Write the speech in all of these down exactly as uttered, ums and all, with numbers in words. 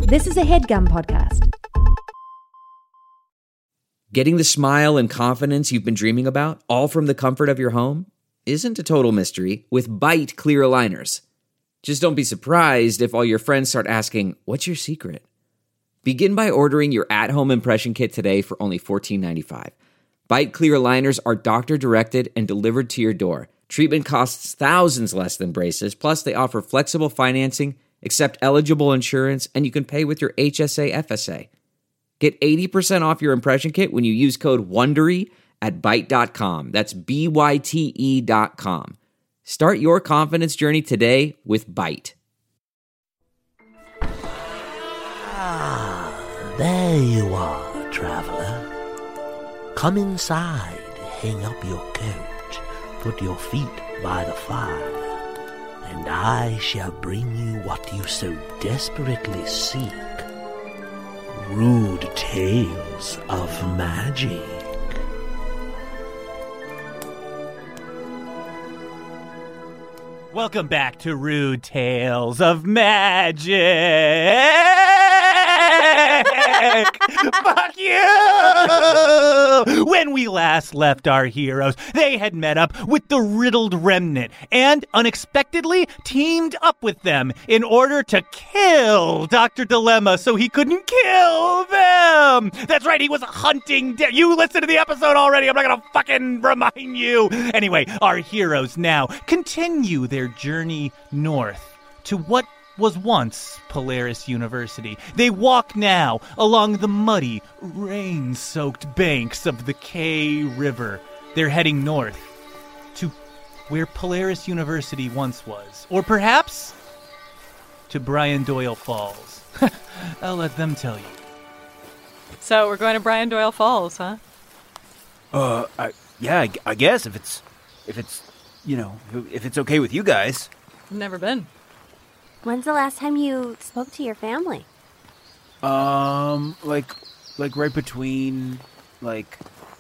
This is a HeadGum podcast. Getting the smile and confidence you've been dreaming about, all from the comfort of your home, isn't a total mystery with Byte clear aligners. Just don't be surprised if all your friends start asking, "What's your secret?" Begin by ordering your at-home impression kit today for only fourteen ninety-five. Byte clear aligners are doctor-directed and delivered to your door. Treatment costs thousands less than braces, plus they offer flexible financing, accept eligible insurance, and you can pay with your H S A F S A. Get eighty percent off your impression kit when you use code WONDERY at byte dot com. That's B Y T E dot com. Start your confidence journey today with Byte. Ah, there you are, traveler. Come inside, hang up your coat, put your feet by the fire, and I shall bring you what you so desperately seek. Rude tales of magic. Welcome back to Rude Tales of Magic! Fuck you! When we last left our heroes, they had met up with the Riddled Remnant and unexpectedly teamed up with them in order to kill Doctor Dilemma so he couldn't kill them! That's right, he was hunting down. You listened to the episode already, I'm not gonna fucking remind you! Anyway, our heroes now continue their journey north to what was once Polaris University. They walk now along the muddy, rain-soaked banks of the Kay River. They're heading north to where Polaris University once was. Or perhaps to Brian Doyle Falls. I'll let them tell you. So we're going to Brian Doyle Falls, huh? Uh, I, yeah, I, I guess if it's, if it's, you know, if it's okay with you guys. Never been. When's the last time you spoke to your family? Um, like, like right between, like,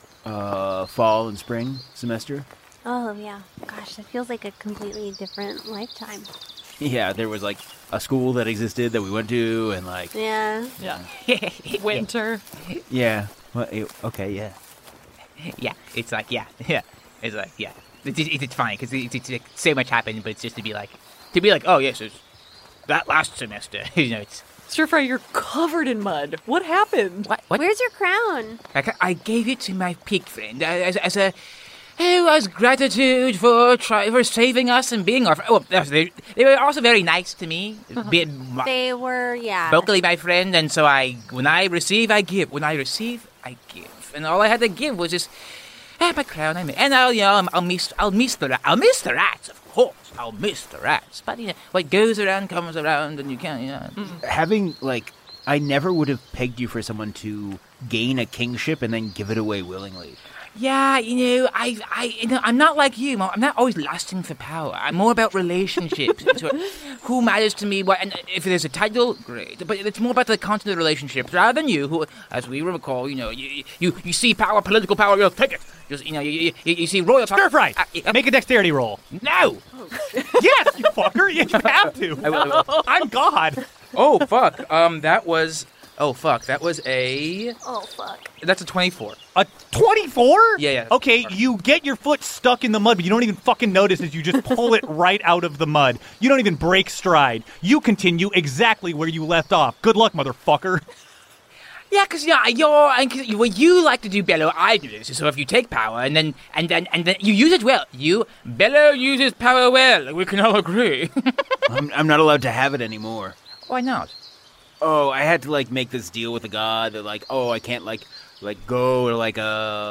uh, fall and spring semester. Oh, yeah. Gosh, that feels like a completely different lifetime. Yeah, there was, like, a school that existed that we went to, and, like... Yeah. Yeah. Winter. Yeah. Well, it, okay, yeah. Yeah, it's like, yeah, yeah. It's like, yeah. It's, it's, it's fine, because it's, it's, it's, so much happened, but it's just to be like, to be like, oh, yes, it's that last semester. You know, it's... Stir Fry, you're covered in mud. What happened? What? What? Where's your crown? I, I gave it to my pig friend as, as a... Oh, as gratitude for try, for saving us and being our... Oh, they, they were also very nice to me. Being They were, yeah. vocally my friend, and so I... When I receive, I give. When I receive, I give. And all I had to give was just... Ah, my crown, I mean, and I'll, you know, I'll miss, I'll miss the, I'll miss the rats, of course. I'll miss the rats. But you know, what goes around comes around, and you can't, you know. Mm. Having like, I never would have pegged you for someone to gain a kingship and then give it away willingly. Yeah, you know, I, I, you know, I'm not like you. I'm not always lusting for power. I'm more about relationships. So who matters to me? What? And if there's a title, great. But it's more about the content of the relationships rather than you, who, as we recall, you know, you, you, you see power, political power, you'll take it. Just, you know, you, you, you see royal power. Stir Fry! Uh, uh, Make a dexterity roll. No! Yes, you fucker! You have to! I will, I will. I'm God! Oh, fuck. Um, that was... Oh, fuck. That was a... Oh, fuck. That's a twenty-four. A twenty-four? Yeah, yeah. Okay, you get your foot stuck in the mud, but you don't even fucking notice as you just pull it right out of the mud. You don't even break stride. You continue exactly where you left off. Good luck, motherfucker. Yeah, because yeah, you're and cause, what you like to do, Bello, I do this. So if you take power and then and then and then you use it well, you Bello uses power well. We can all agree. I'm, I'm not allowed to have it anymore. Why not? Oh, I had to like make this deal with a god that like, oh, I can't like like go to like a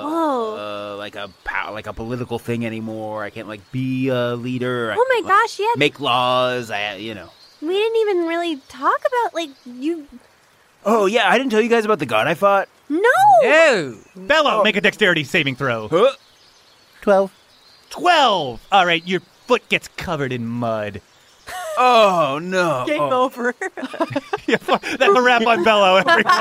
uh, like a pow- like a political thing anymore. I can't like be a leader. Oh my I, gosh, yeah. Make laws. I you know. We didn't even really talk about like you. Oh yeah, I didn't tell you guys about the god I fought. No. No. Bello, oh. Make a dexterity saving throw. Huh? Twelve. Twelve. All right, your foot gets covered in mud. Oh, no. Game oh. over. Yeah, that's a wrap on Bello,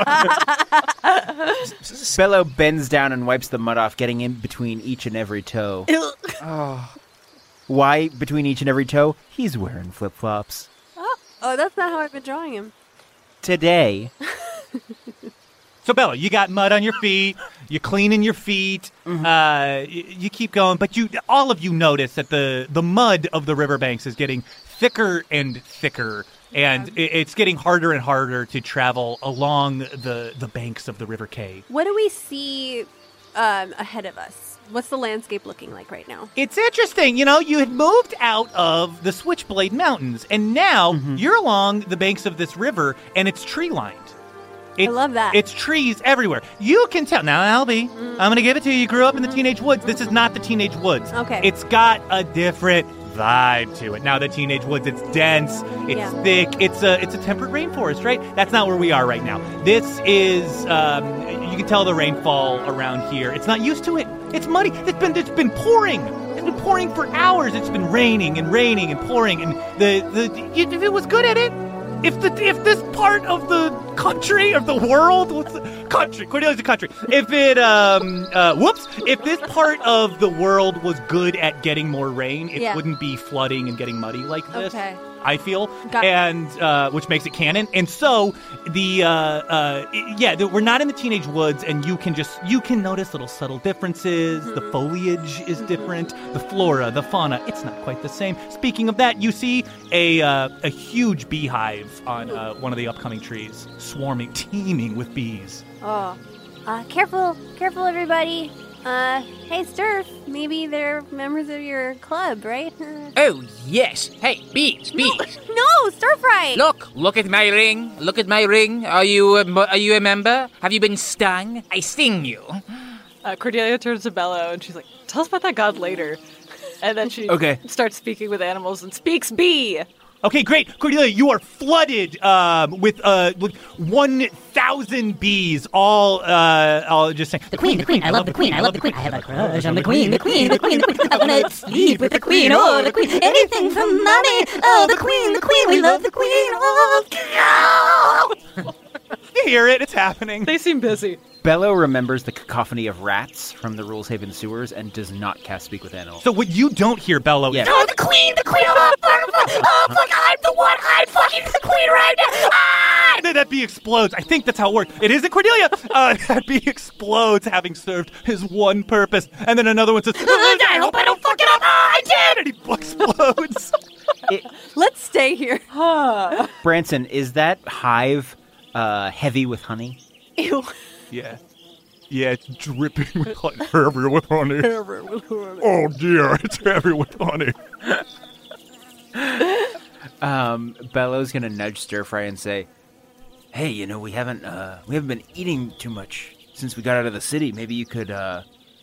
everyone. Bello bends down and wipes the mud off, getting in between each and every toe. Oh. Why between each and every toe? He's wearing flip-flops. Oh, oh, that's not how I've been drawing him. today. So, Bella, you got mud on your feet. You're cleaning your feet. Mm-hmm. Uh, you, you keep going, but you, all of you notice that the the mud of the riverbanks is getting thicker and thicker, and it, it's getting harder and harder to travel along the the banks of the River Kay. What do we see um, ahead of us? What's the landscape looking like right now? It's interesting. You know, you had moved out of the Switchblade Mountains, and now mm-hmm. you're along the banks of this river, and it's tree-lined. It's, I love that. It's trees everywhere. You can tell. Now, Albie, mm. I'm going to give it to you. You grew up in the Teenage Woods. This is not the Teenage Woods. Okay. It's got a different vibe to it. Now, the Teenage Woods, it's dense, it's yeah. thick, it's a it's a temperate rainforest, right? That's not where we are right now. This is, um, you can tell the rainfall around here. It's not used to it. It's muddy. It's been it's been pouring. It's been pouring for hours. It's been raining and raining and pouring. And the the if it was good at it, if the if this part of the country of the world, what's the country? Cordelia's a country. If it um uh whoops, if this part of the world was good at getting more rain, it yeah. wouldn't be flooding and getting muddy like this. Okay. I feel, Got and uh, which makes it canon. And so the uh, uh, yeah, the, we're not in the Teenage Woods, and you can just you can notice little subtle differences. Mm-hmm. The foliage is different. The flora, the fauna, it's not quite the same. Speaking of that, you see a uh, a huge beehive on uh, one of the upcoming trees, swarming, teeming with bees. Oh, uh, careful, careful, everybody. Uh, hey, Sturf, maybe they're members of your club, right? Oh, yes. Hey, bees, bees. No, no Sturfry! Look, look at my ring. Look at my ring. Are you a, are you a member? Have you been stung? I sting you. Uh, Cordelia turns to Bella, and she's like, tell us about that god later. And then she okay. starts speaking with animals and speaks bee. Okay, great. Cordelia, you are flooded um, with uh, with one thousand bees, all, uh, all just saying, The queen, the queen, I love the queen, I love the queen, I have a crush on the queen, the queen, the queen, the queen, I want to sleep with the queen, oh, the queen, anything for money, oh, the queen, the queen, we love the queen, oh. You hear it, it's happening. They seem busy. Bello remembers the cacophony of rats from the Ruleshaven sewers and does not cast Speak with Animals. So what you don't hear, Bello, yeah. is... Oh, the queen, the queen, oh, oh, fuck, I'm the one, I'm fucking the queen right now, ah! That, that bee explodes. I think that's how it works. It isn't Cordelia. Uh, that bee explodes, having served his one purpose. And then another one says, I hope I don't fuck it up, oh, I did! And he explodes. it, Let's stay here. Branson, is that hive uh, heavy with honey? Ew. Yeah. Yeah, it's dripping with honey. Heavy with honey. Oh, dear, it's heavy with honey. um, Bello's gonna nudge Stir Fry and say, hey, you know, we haven't, uh, we haven't been eating too much since we got out of the city. Maybe you could, uh,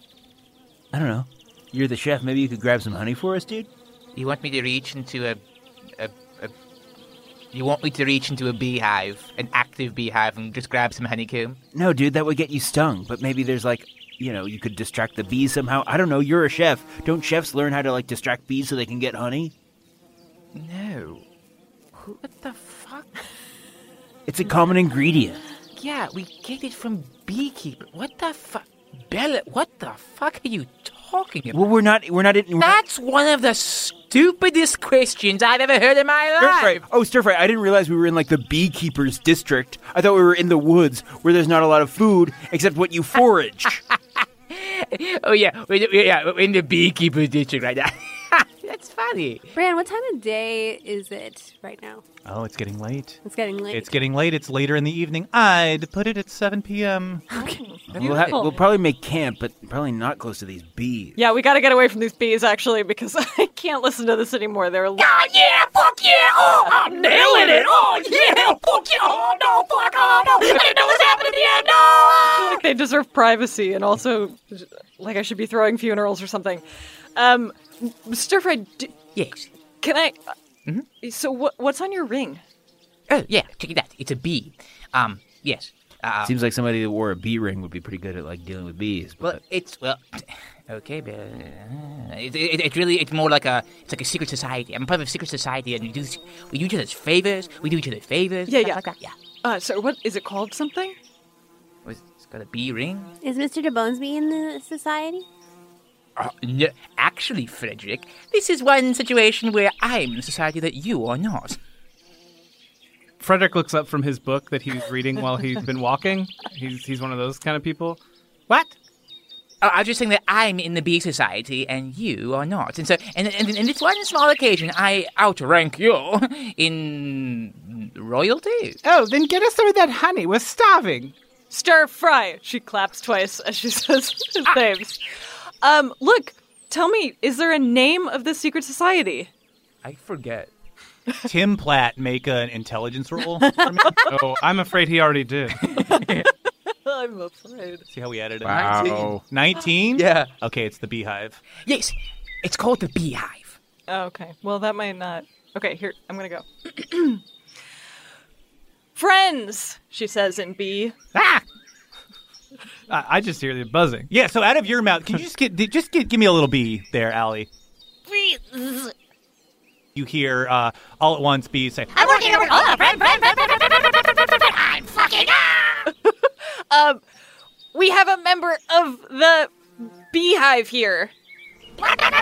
I don't know. You're the chef. Maybe you could grab some honey for us, dude? You want me to reach into a, a, a You want me to reach into a beehive, an active beehive, and just grab some honeycomb? No, dude, that would get you stung. But maybe there's like, you know, you could distract the bees somehow. I don't know, you're a chef. Don't chefs learn how to, like, distract bees so they can get honey? No. What the fuck? It's a common ingredient. Yeah, we get it from beekeeper. What the fuck? Bella, what the fuck are you talking about? Well, we're not, we're not... In, we're That's not... one of the stupidest questions I've ever heard in my life. Stir fry. Oh, Stir Fry, I didn't realize we were in, like, the beekeeper's district. I thought we were in the woods, where there's not a lot of food, except what you forage. Oh, yeah, we're, yeah, we're in the beekeeper's district right now. That's funny. Bran, what time of day is it right now? Oh, it's getting late. It's getting late. It's getting late. It's later in the evening. I'd put it at seven p.m. Okay. We'll, ha- we'll probably make camp, but probably not close to these bees. Yeah, we gotta get away from these bees, actually, because I can't listen to this anymore. They're li- Oh, yeah, fuck yeah, oh, I'm nailing it, oh, yeah, fuck yeah, oh, no, fuck, oh, no, I didn't know what's happening here, no! I feel like they deserve privacy, and also, like, I should be throwing funerals or something. Um, Stir Fry, d- Yes. can I... Uh, Mm-hmm. So what, what's on your ring? Oh, yeah, check it out. It's a bee. Um, yes. Uh, Seems like somebody that wore a bee ring would be pretty good at, like, dealing with bees. But... Well, it's, well, okay, but uh, it, it, it's really, it's more like a, it's like a secret society. I'm part of a secret society, and we do, this, we do each other's favors. We do each other's favors. Yeah, stuff yeah. Like that. Yeah. Uh, so what, is it called something? It's got a bee ring. Is Mister DeBonesby in the society? Uh, no, actually, Frederick, this is one situation where I'm in a society that you are not. Frederick looks up from his book that he's reading while he's been walking. He's he's one of those kind of people. What? Oh, I was just saying that I'm in the bee society and you are not. And so, and, and, and this one small occasion, I outrank you in royalty. Oh, then get us some of that honey. We're starving. Stir fry. She claps twice as she says his names. Um, look, tell me, is there a name of this secret society? I forget. Tim Platt, make an intelligence roll. Oh, I'm afraid he already did. I'm afraid. See how we added it? Wow. nineteen? Yeah. Okay, it's the beehive. Yes, it's called the beehive. Oh, okay. Well, that might not. Okay, here, I'm gonna go. Friends, she says in B. Ah! I, I just hear the buzzing. Yeah, so out of your mouth, can you just get just get, give me a little bee there, Allie? You hear uh, all at once bees say, I'm working, I'm working. Oh, friend, friend, friend, friend, friend, friend, friend, friend, friend, friend. I'm fucking ah! Um, we have a member of the beehive here. What? I'm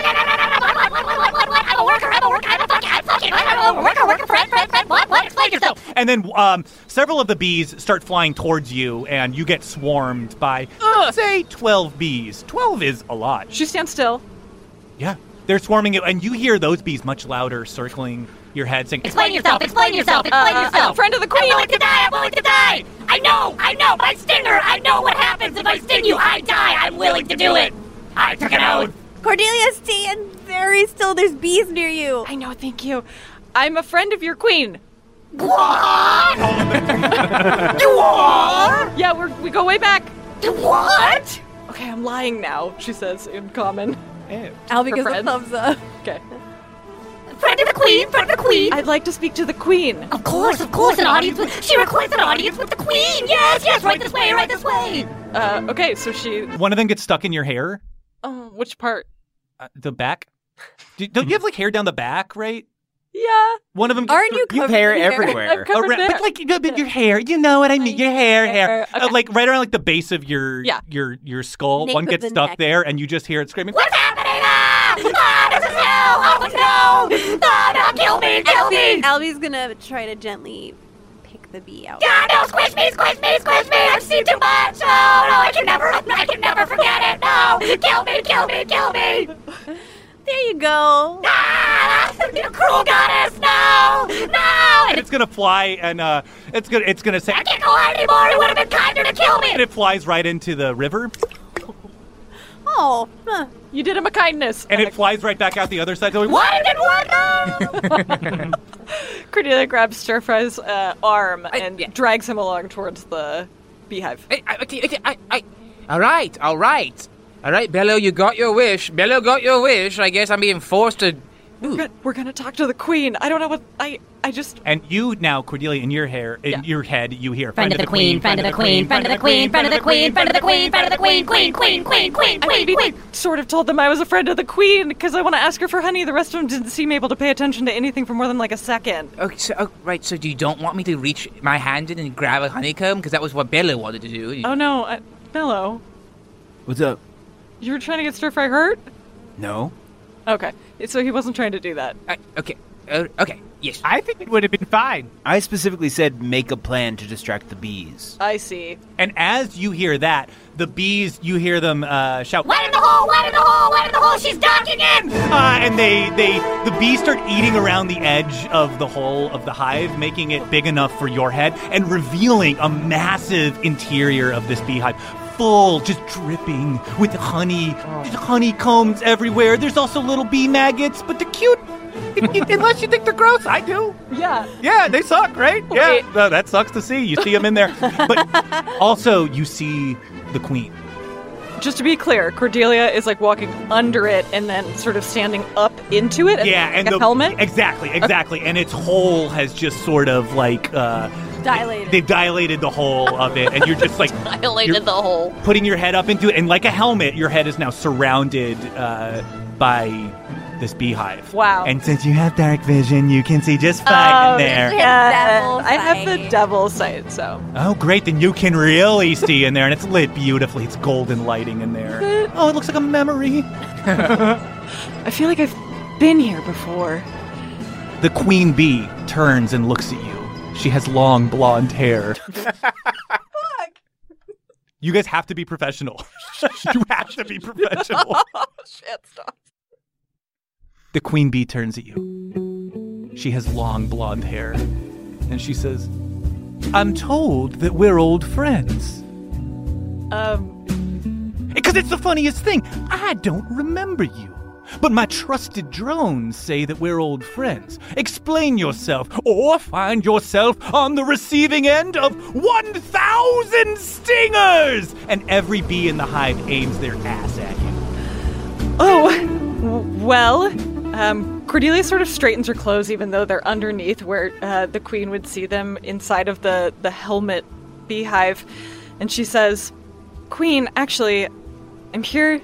a worker, I'm a worker, I'm a fucking, I'm fucking, I'm a worker, worker, friend, friend, friend. What? What? Explain yourself. and then um, several of the bees start flying towards you, and you get swarmed by, uh, say, twelve bees. twelve is a lot. She stands still. Yeah, they're swarming you, and you hear those bees much louder circling your head saying, Explain yourself, explain yourself, explain Uh, yourself. friend of the queen. I'm willing to die, I'm willing to die. I know, I know, my stinger. I know what happens if I sting you. I die, I'm willing to do it. I took it out. Cordelia, stand very still. There's bees near you. I know, thank you. I'm a friend of your queen. What? You are? Yeah, we're, we go way back. What? Okay, I'm lying now, she says in common. Albie For gives a friends. thumbs up. Okay. Friend of the queen, friend of the queen. I'd like to speak to the queen. Of course, of course, an audience with... She requests an audience with the queen. Yes, yes, right this way, right this way. Uh, okay, so she... one of them gets stuck in your hair, Oh, which part? uh, the back. Do, don't you have like hair down the back, right? Yeah. One of them. Aren't you You have covered hair in hair? everywhere. I'm covered Around, there. but like you know, but your hair, you know what I mean? Your hair, hair, hair, Uh, okay. like right around like the base of your Yeah. your your skull. Nape One of gets the stuck neck. there, and you just hear it screaming. What's happening? Ah, ah this is hell. Oh, no. Oh, no, kill me, kill me. Albie's gonna try to gently pick the bee out. Ah, no, squish me, squish me, squish me. I've seen too much. Oh, no, I can never, I can never forget it. No, kill me, kill me, kill me. There you go. Ah, you cruel goddess. No, no. And it's gonna fly, and uh, it's gonna it's gonna say, I can't go on anymore. It would have been kinder to kill me. and it flies right into the river, Oh, huh. You did him a kindness. and it flies right back out the other side. Going, What? It didn't work. Cordelia grabs Stir Fry's uh, arm I- and yeah. drags him along towards the beehive. I, I, okay, okay, I, I, all right, all right. All right, Bello, you got your wish. Bello got your wish. I guess I'm being forced to... We're gonna, we're gonna talk to the queen. I don't know what I. I just. And you now, Cordelia, in your hair, in Yeah. your head, you hear Friend of the queen, friend of the queen, friend of the queen, friend of the queen, friend of the queen, friend of the queen, queen, queen, queen, queen, I queen, maybe queen. sort of told them I was a friend of the queen because I want to ask her for honey. The rest of them didn't seem able to pay attention to anything for more than like a second. Okay, so, oh, right, so you don't want me to reach my hand in and grab a honeycomb? Because that was what Bello wanted to do. Oh no, I, Bello, What's up? you were trying to get Stir Fry hurt? No. Okay, so he wasn't trying to do that. I, okay, uh, okay, yes. I think it would have been fine. I specifically said make a plan to distract the bees. I see. And as you hear that, the bees, you hear them uh, shout, Wet in the hole, wet in the hole, wet in the hole. She's docking in. Uh, and they, they, the bees start eating around the edge of the hole of the hive, making it big enough for your head and revealing a massive interior of this beehive. Full, just dripping with honey. There's honeycombs everywhere. There's also little bee maggots, but they're cute. Unless you think they're gross. I do. Yeah. Yeah, they suck, right? Wait. Yeah, no, that sucks to see. You see them in there. But also, you see the queen. Just to be clear, Cordelia is like walking under it and then sort of standing up into it. Yeah, like and a the helmet. Exactly, exactly. And its hole has just sort of like uh, Dilated. they've dilated the hole of it, and you're just like Dilated you're the hole. putting your head up into it, and like a helmet, your head is now surrounded uh, by this beehive. Wow. And since you have dark vision, you can see just fine Oh, in there. Yeah, Devil I have the sight. devil sight, so. Oh, great! Then you can really see in there, and it's lit beautifully. It's golden lighting in there. Oh, it looks like a memory. I feel like I've been here before. The queen bee turns and looks at you, She has long blonde hair. You guys have to be professional. You have to be professional. Shit, stop. The queen bee turns at you. She has long blonde hair. And she says, I'm told that we're old friends. Um, Because it's the funniest thing. I don't remember you. But my trusted drones say that we're old friends. Explain yourself, or find yourself on the receiving end of one thousand stingers! And every bee in the hive aims their ass at you. oh, w- well, um, Cordelia sort of straightens her clothes even though they're underneath where uh, the queen would see them inside of the, the helmet beehive. And she says, Queen, actually, I'm here...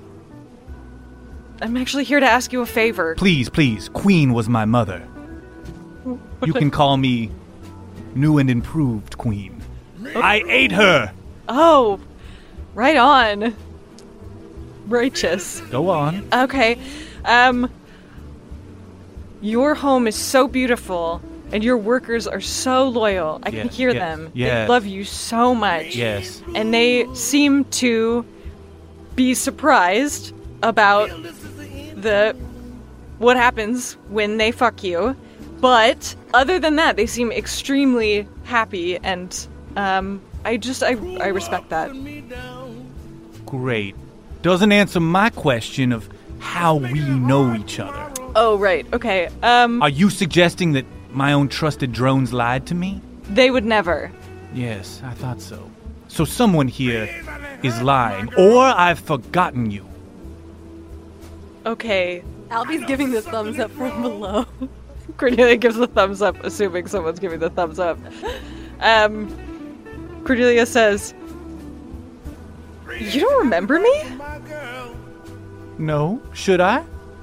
I'm actually here to ask you a favor. Please, please, Queen was my mother. You can call me new and improved Queen. I ate her! Oh, right on. Righteous. Go on. Okay. Um, your home is so beautiful, and your workers are so loyal. I can Yes, hear yes, them. yes. They love you so much. Yes. And they seem to be surprised about the what happens when they fuck you. But other than that, they seem extremely happy, and um, I just I I respect that. Great. Doesn't answer my question of how we know each other. Oh, right. Okay. Um, Are you suggesting that my own trusted drones lied to me? they would never. Yes, I thought so. So someone here is lying, or I've forgotten you. Okay. Albie's giving the thumbs up from below. Cordelia gives the thumbs up, assuming someone's giving the thumbs up. Um, Cordelia says, "You don't remember me?" No, should I?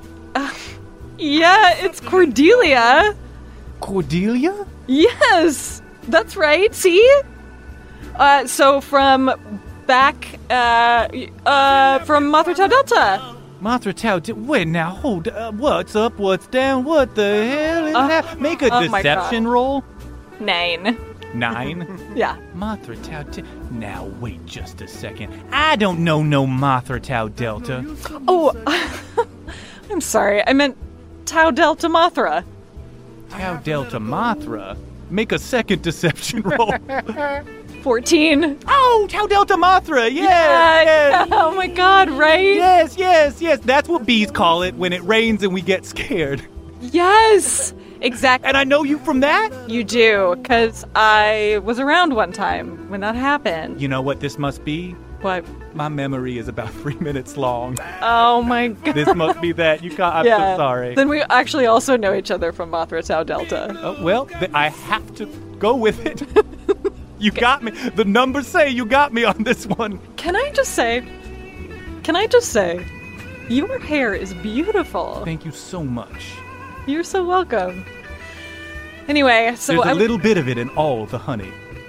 Yeah, it's Cordelia. Cordelia? Yes, that's right. See? Uh, so from back, uh, uh, from Mothra Tau Delta. Mothra Tau, di- wait now, hold, uh, what's up, what's down, what the hell is Uh, that? Make a oh my deception God. roll. Nine. Nine? Yeah. Mothra Tau, di- now wait just a second. I don't know no Mothra Tau Delta. Oh, I'm sorry. I meant Tau Delta Mothra. Tau Delta Mothra? Make a second deception roll. Fourteen. Oh, Tau Delta Mothra, yes, Yeah. yes. Oh my God! Right? Yes, yes, yes. That's what bees call it when it rains and we get scared. Yes. Exactly. And I know you from that? You do, because I was around one time when that happened. You know what this must be? What? My memory is about three minutes long. Oh my God. This must be that. You got. I'm yeah. so sorry. Then we actually also know each other from Mothra Tau Delta. Oh, well, th- I have to go with it. You got me. The numbers say you got me on this one. Can I just say, can I just say, your hair is beautiful. Thank you so much. You're so welcome. Anyway, so There's a I'm- little bit of it in all the honey.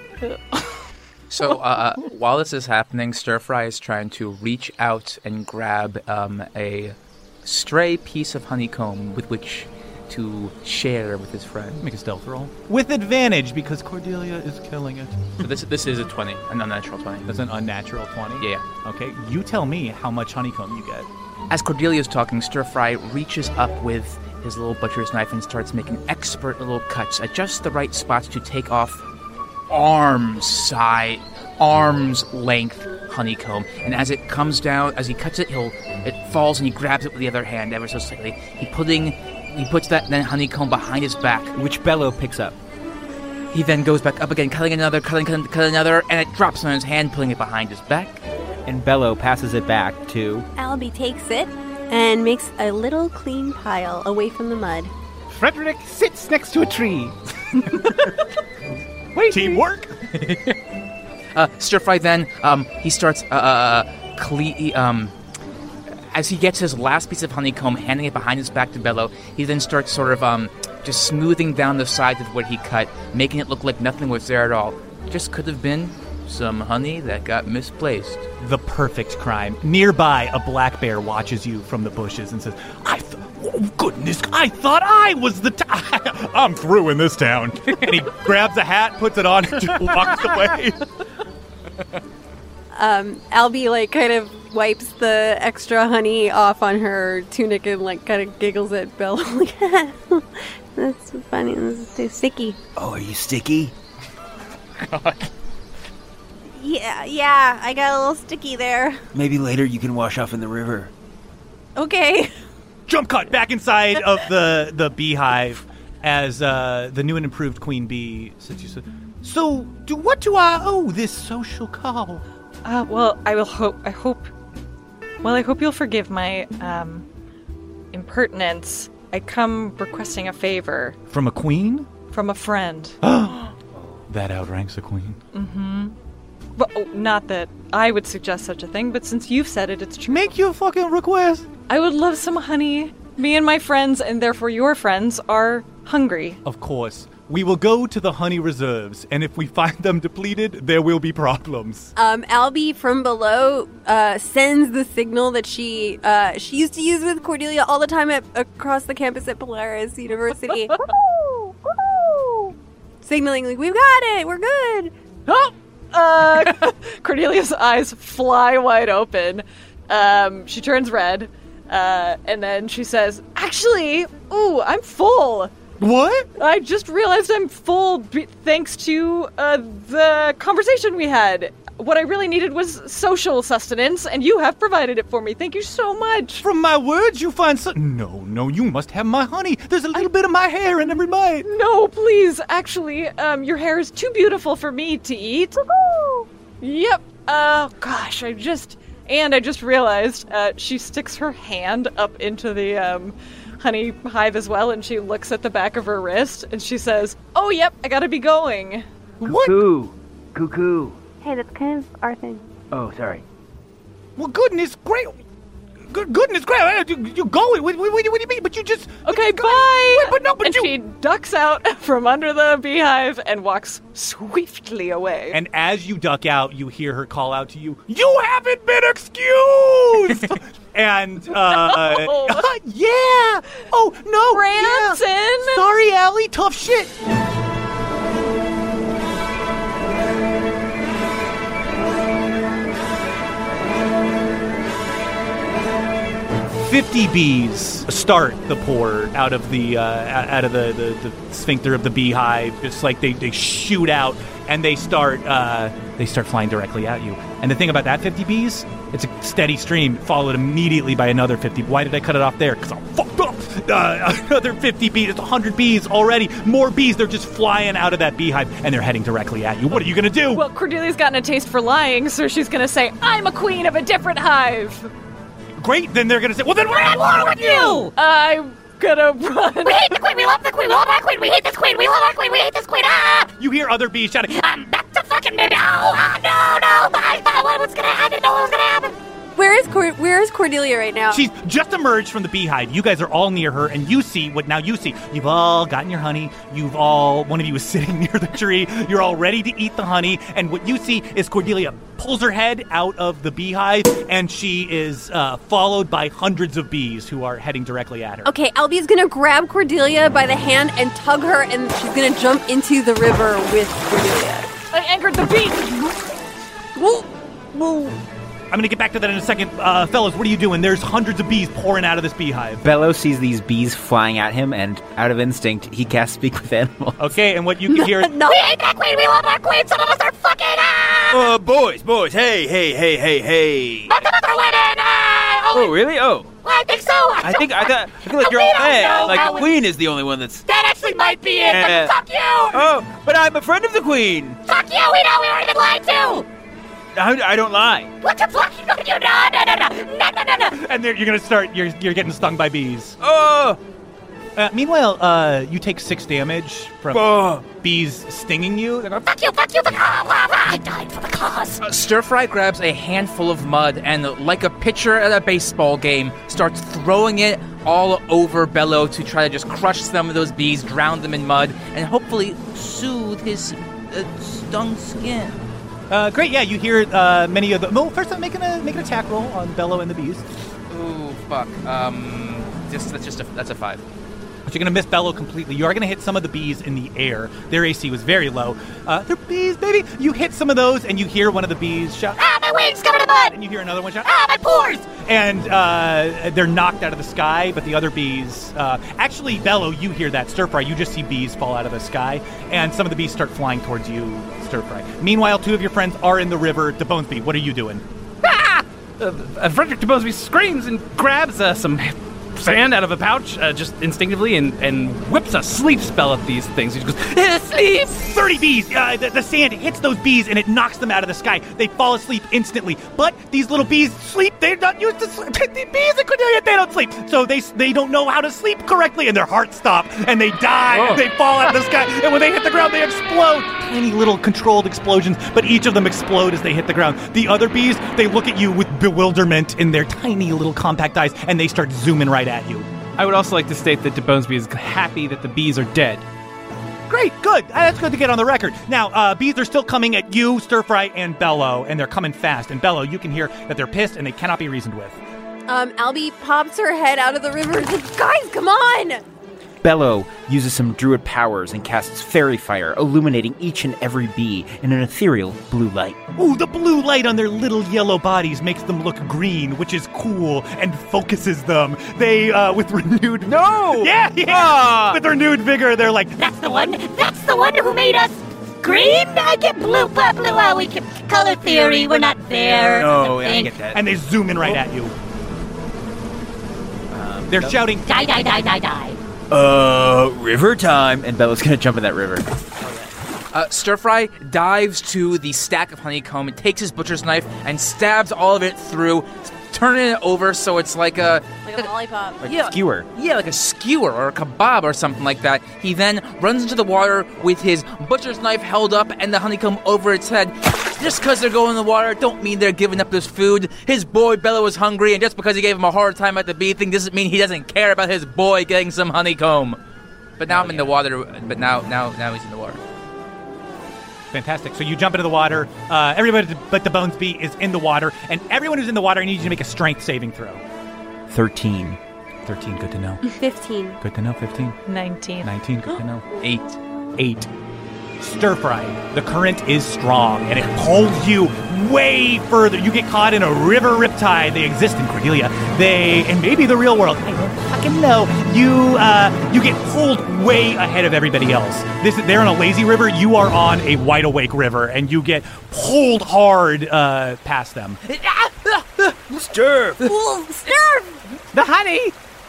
So uh, while this is happening, Stir Fry is trying to reach out and grab um, a stray piece of honeycomb with which to share with his friend. Make a stealth roll. With advantage, because Cordelia is killing it. So this this is a twenty, an unnatural twenty. That's an unnatural twenty? Yeah. Okay, you tell me how much honeycomb you get. As Cordelia is talking, Stir Fry reaches up with his little butcher's knife and starts making expert little cuts at just the right spots to take off arms size, arms length honeycomb. And as it comes down, as he cuts it, he'll it falls and he grabs it with the other hand ever so slightly. He putting he puts that then honeycomb behind his back, which Bello picks up. He then goes back up again, cutting another, cutting, cutting, cutting another, and it drops on his hand, pulling it behind his back. And Bello passes it back to Albie takes it and makes a little clean pile away from the mud. Frederick sits next to a tree. Wait, teamwork. uh, Stir Fry then um, he starts uh, cle- um. As he gets his last piece of honeycomb, handing it behind his back to Bello, he then starts sort of um, just smoothing down the sides of what he cut, making it look like nothing was there at all. Just could have been some honey that got misplaced. The perfect crime. Nearby, a black bear watches you from the bushes and says, I th- Oh, goodness, I thought I was the t- I'm through in this town. And he grabs a hat, puts it on, and just walks away. Um, Albie, like, kind of wipes the extra honey off on her tunic and, like, kind of giggles at Bella. Like, that's funny. This is too sticky. Oh, are you sticky? God. Yeah, yeah, I got a little sticky there. Maybe later you can wash off in the river. Okay. Jump cut back inside of the, the beehive as uh, the new and improved queen bee says, you said, so, do what do I owe this social call? Uh, well, I will hope, I hope, well, I hope you'll forgive my, um, impertinence. I come requesting a favor. From a queen? From a friend. That outranks a queen. Mm-hmm. But, oh, not that I would suggest such a thing, but since you've said it, it's true. Make your fucking request. I would love some honey. Me and my friends, and therefore your friends, are hungry. Of course. We will go to the honey reserves, and if we find them depleted, there will be problems. Um, Albie from below uh, sends the signal that she uh, she used to use with Cordelia all the time at, across the campus at Polaris University. Woo-hoo! Woo-hoo! Signaling, like, we've got it, we're good. Oh! Uh, Cordelia's eyes fly wide open. Um, she turns red, uh, and then she says, actually, ooh, I'm full. What? I just realized I'm full b- thanks to uh, the conversation we had. What I really needed was social sustenance, and you have provided it for me. Thank you so much. From my words, you find some... No, no, you must have my honey. There's a little I... bit of my hair in every bite. No, please. Actually, um, your hair is too beautiful for me to eat. Woo-hoo! Yep. Oh, gosh, I just... And I just realized uh, she sticks her hand up into the... Um, honey hive as well, and she looks at the back of her wrist and she says, oh, yep, I gotta be going. What? Cuckoo. Cuckoo. Hey, that's kind of our thing. Oh, sorry. Well, goodness great. Good, goodness great. You, you go. What, what, what do you mean? But you just... Okay, you bye. Wait, but no, but and you... she ducks out from under the beehive and walks swiftly away. And as you duck out, you hear her call out to you, you haven't been excused! And, uh... No. yeah! Oh, no! Branson! Yeah. Sorry, Allie. Tough shit. Fifty bees start the pour out of the uh, out of the, the, the sphincter of the beehive. Just like they, they shoot out and they start uh, they start flying directly at you. And the thing about that fifty bees, it's a steady stream followed immediately by another fifty. Why did I cut it off there? Because I'm fucked up. Uh, another fifty bees. It's one hundred bees already. More bees. They're just flying out of that beehive and they're heading directly at you. What are you gonna do? Well, Cordelia's gotten a taste for lying, so she's gonna say, I'm a queen of a different hive. Great, then they're gonna say, well, then we're at war with you! I'm gonna run. We hate the queen, we love the queen, we love our queen, we hate this queen, we love our queen, we hate this queen, ah! You hear other bees shouting, I'm back to fucking baby, oh, oh no, no, my, my, what's gonna happen, no, what's gonna happen? Where is Cord- Where is Cordelia right now? She's just emerged from the beehive. You guys are all near her, and you see what now you see. You've all gotten your honey. You've all, one of you is sitting near the tree. You're all ready to eat the honey. And what you see is Cordelia pulls her head out of the beehive, and she is uh, followed by hundreds of bees who are heading directly at her. Okay, Albie's gonna grab Cordelia by the hand and tug her, and she's gonna jump into the river with Cordelia. I anchored the bees. Whoa, whoa. I'm gonna get back to that in a second. Uh, fellas, what are you doing? There's hundreds of bees pouring out of this beehive. Bello sees these bees flying at him, and out of instinct, he casts Speak with Animals. Okay, and what you can hear is... No. We hate that queen, we love our queen, some of us are fucking, ah! Uh, boys, boys, hey, hey, hey, hey, hey. None of us are winning, ah! Oh, really? Oh. Well, I think so. I think, I got, I feel like you're all mad. Like, the queen is the only one that's... That actually might be it, Yeah. but fuck you! Oh, but I'm a friend of the queen. Fuck you, we know we already been lied to! I, I don't lie. What the fuck? You know, you no, no, no, no, no, no, no, no. And you're gonna start, you're, you're getting stung by bees. Oh! Uh, meanwhile, uh, you take six damage from Oh. bees stinging you. They're going, Fuck you, fuck you, fuck you. Oh, oh, oh, I died for the cause. Uh, Stir Fry grabs a handful of mud and, like a pitcher at a baseball game, starts throwing it all over Bello to try to just crush some of those bees, drown them in mud, and hopefully soothe his uh, stung skin. Uh, great, yeah, you hear uh, many of the... Well, first I'm making a make an attack roll on Bello and the bees. Ooh, fuck. Um, just that's just a, that's a five. But you're going to miss Bello completely. You are going to hit some of the bees in the air. Their A C was very low. Uh, they're bees, baby. You hit some of those, and you hear one of the bees shout, "Ah, my wings covered in mud!" And you hear another one shout, "Ah, my pores!" And uh, they're knocked out of the sky, but the other bees... Uh, actually, Bello, you hear that. Stir Fry, you just see bees fall out of the sky, and some of the bees start flying towards you, Stir Fry. Meanwhile, two of your friends are in the river. DeBonesby, what are you doing? Ah! Uh, uh, Frederick DeBonesby screams and grabs uh, some sand out of a pouch, uh, just instinctively, and, and whips a sleep spell at these things. He just goes, eh, sleep! thirty bees! Uh, the, the sand hits those bees, and it knocks them out of the sky. They fall asleep instantly. But these little bees sleep. They're not used to sleep. The bees in Cordelia, they don't sleep. So they they don't know how to sleep correctly, and their hearts stop, and they die, Whoa. and they fall out of the sky. And when they hit the ground, they explode. Tiny little controlled explosions, but each of them explode as they hit the ground. The other bees, they look at you with bewilderment in their tiny little compact eyes, and they start zooming right at you. I would also like to state that DeBonesby is happy that the bees are dead. Great, good. Uh, That's good to get on the record. Now, uh, bees are still coming at you, Stir Fry, and Bello, and they're coming fast. And Bello, you can hear that they're pissed and they cannot be reasoned with. Um, Albie pops her head out of the river and says, "Guys, come on!" Bello uses some druid powers and casts fairy fire, illuminating each and every bee in an ethereal blue light. Ooh, the blue light on their little yellow bodies makes them look green, which is cool, and focuses them. They, uh, with renewed... No! Yeah, yeah! Ah! With renewed vigor, they're like, That's the one. That's the one who made us green. I get blue, blue, blue. Oh, we can color theory. We're not there. No, yeah, I get that. and they zoom in right at you. Um, They're shouting, Die, die, die, die, die. Uh, river time. And Bello's gonna jump in that river. Uh, Stir Fry dives to the stack of honeycomb and takes his butcher's knife and stabs all of it through, turning it over so it's like a... Like a lollipop. Like Yeah. a skewer. Yeah, like a skewer or a kebab or something like that. He then runs into the water with his butcher's knife held up and the honeycomb over its head. Just because they're going in the water don't mean they're giving up this food. His boy Bello was hungry, and just because he gave him a hard time at the bee thing doesn't mean he doesn't care about his boy getting some honeycomb. But now I'm in the water. But now, now, now he's in the water. Fantastic. So you jump into the water. Uh, everybody but the Bonesby is in the water, and everyone who's in the water, I need you to make a strength saving throw. Thirteen. thirteen, good to know. Fifteen. Good to know. fifteen. nineteen. nineteen, good to know. Eight. Eight. Stir Fry. The current is strong, and it pulls you way further. You get caught in a river riptide. They exist in Cordelia. They, and maybe the real world. I don't fucking know. You, uh, you get pulled way ahead of everybody else. This, they're on a lazy river. You are on a wide awake river, and you get pulled hard uh, past them. Stir. Ooh, stir! The honey!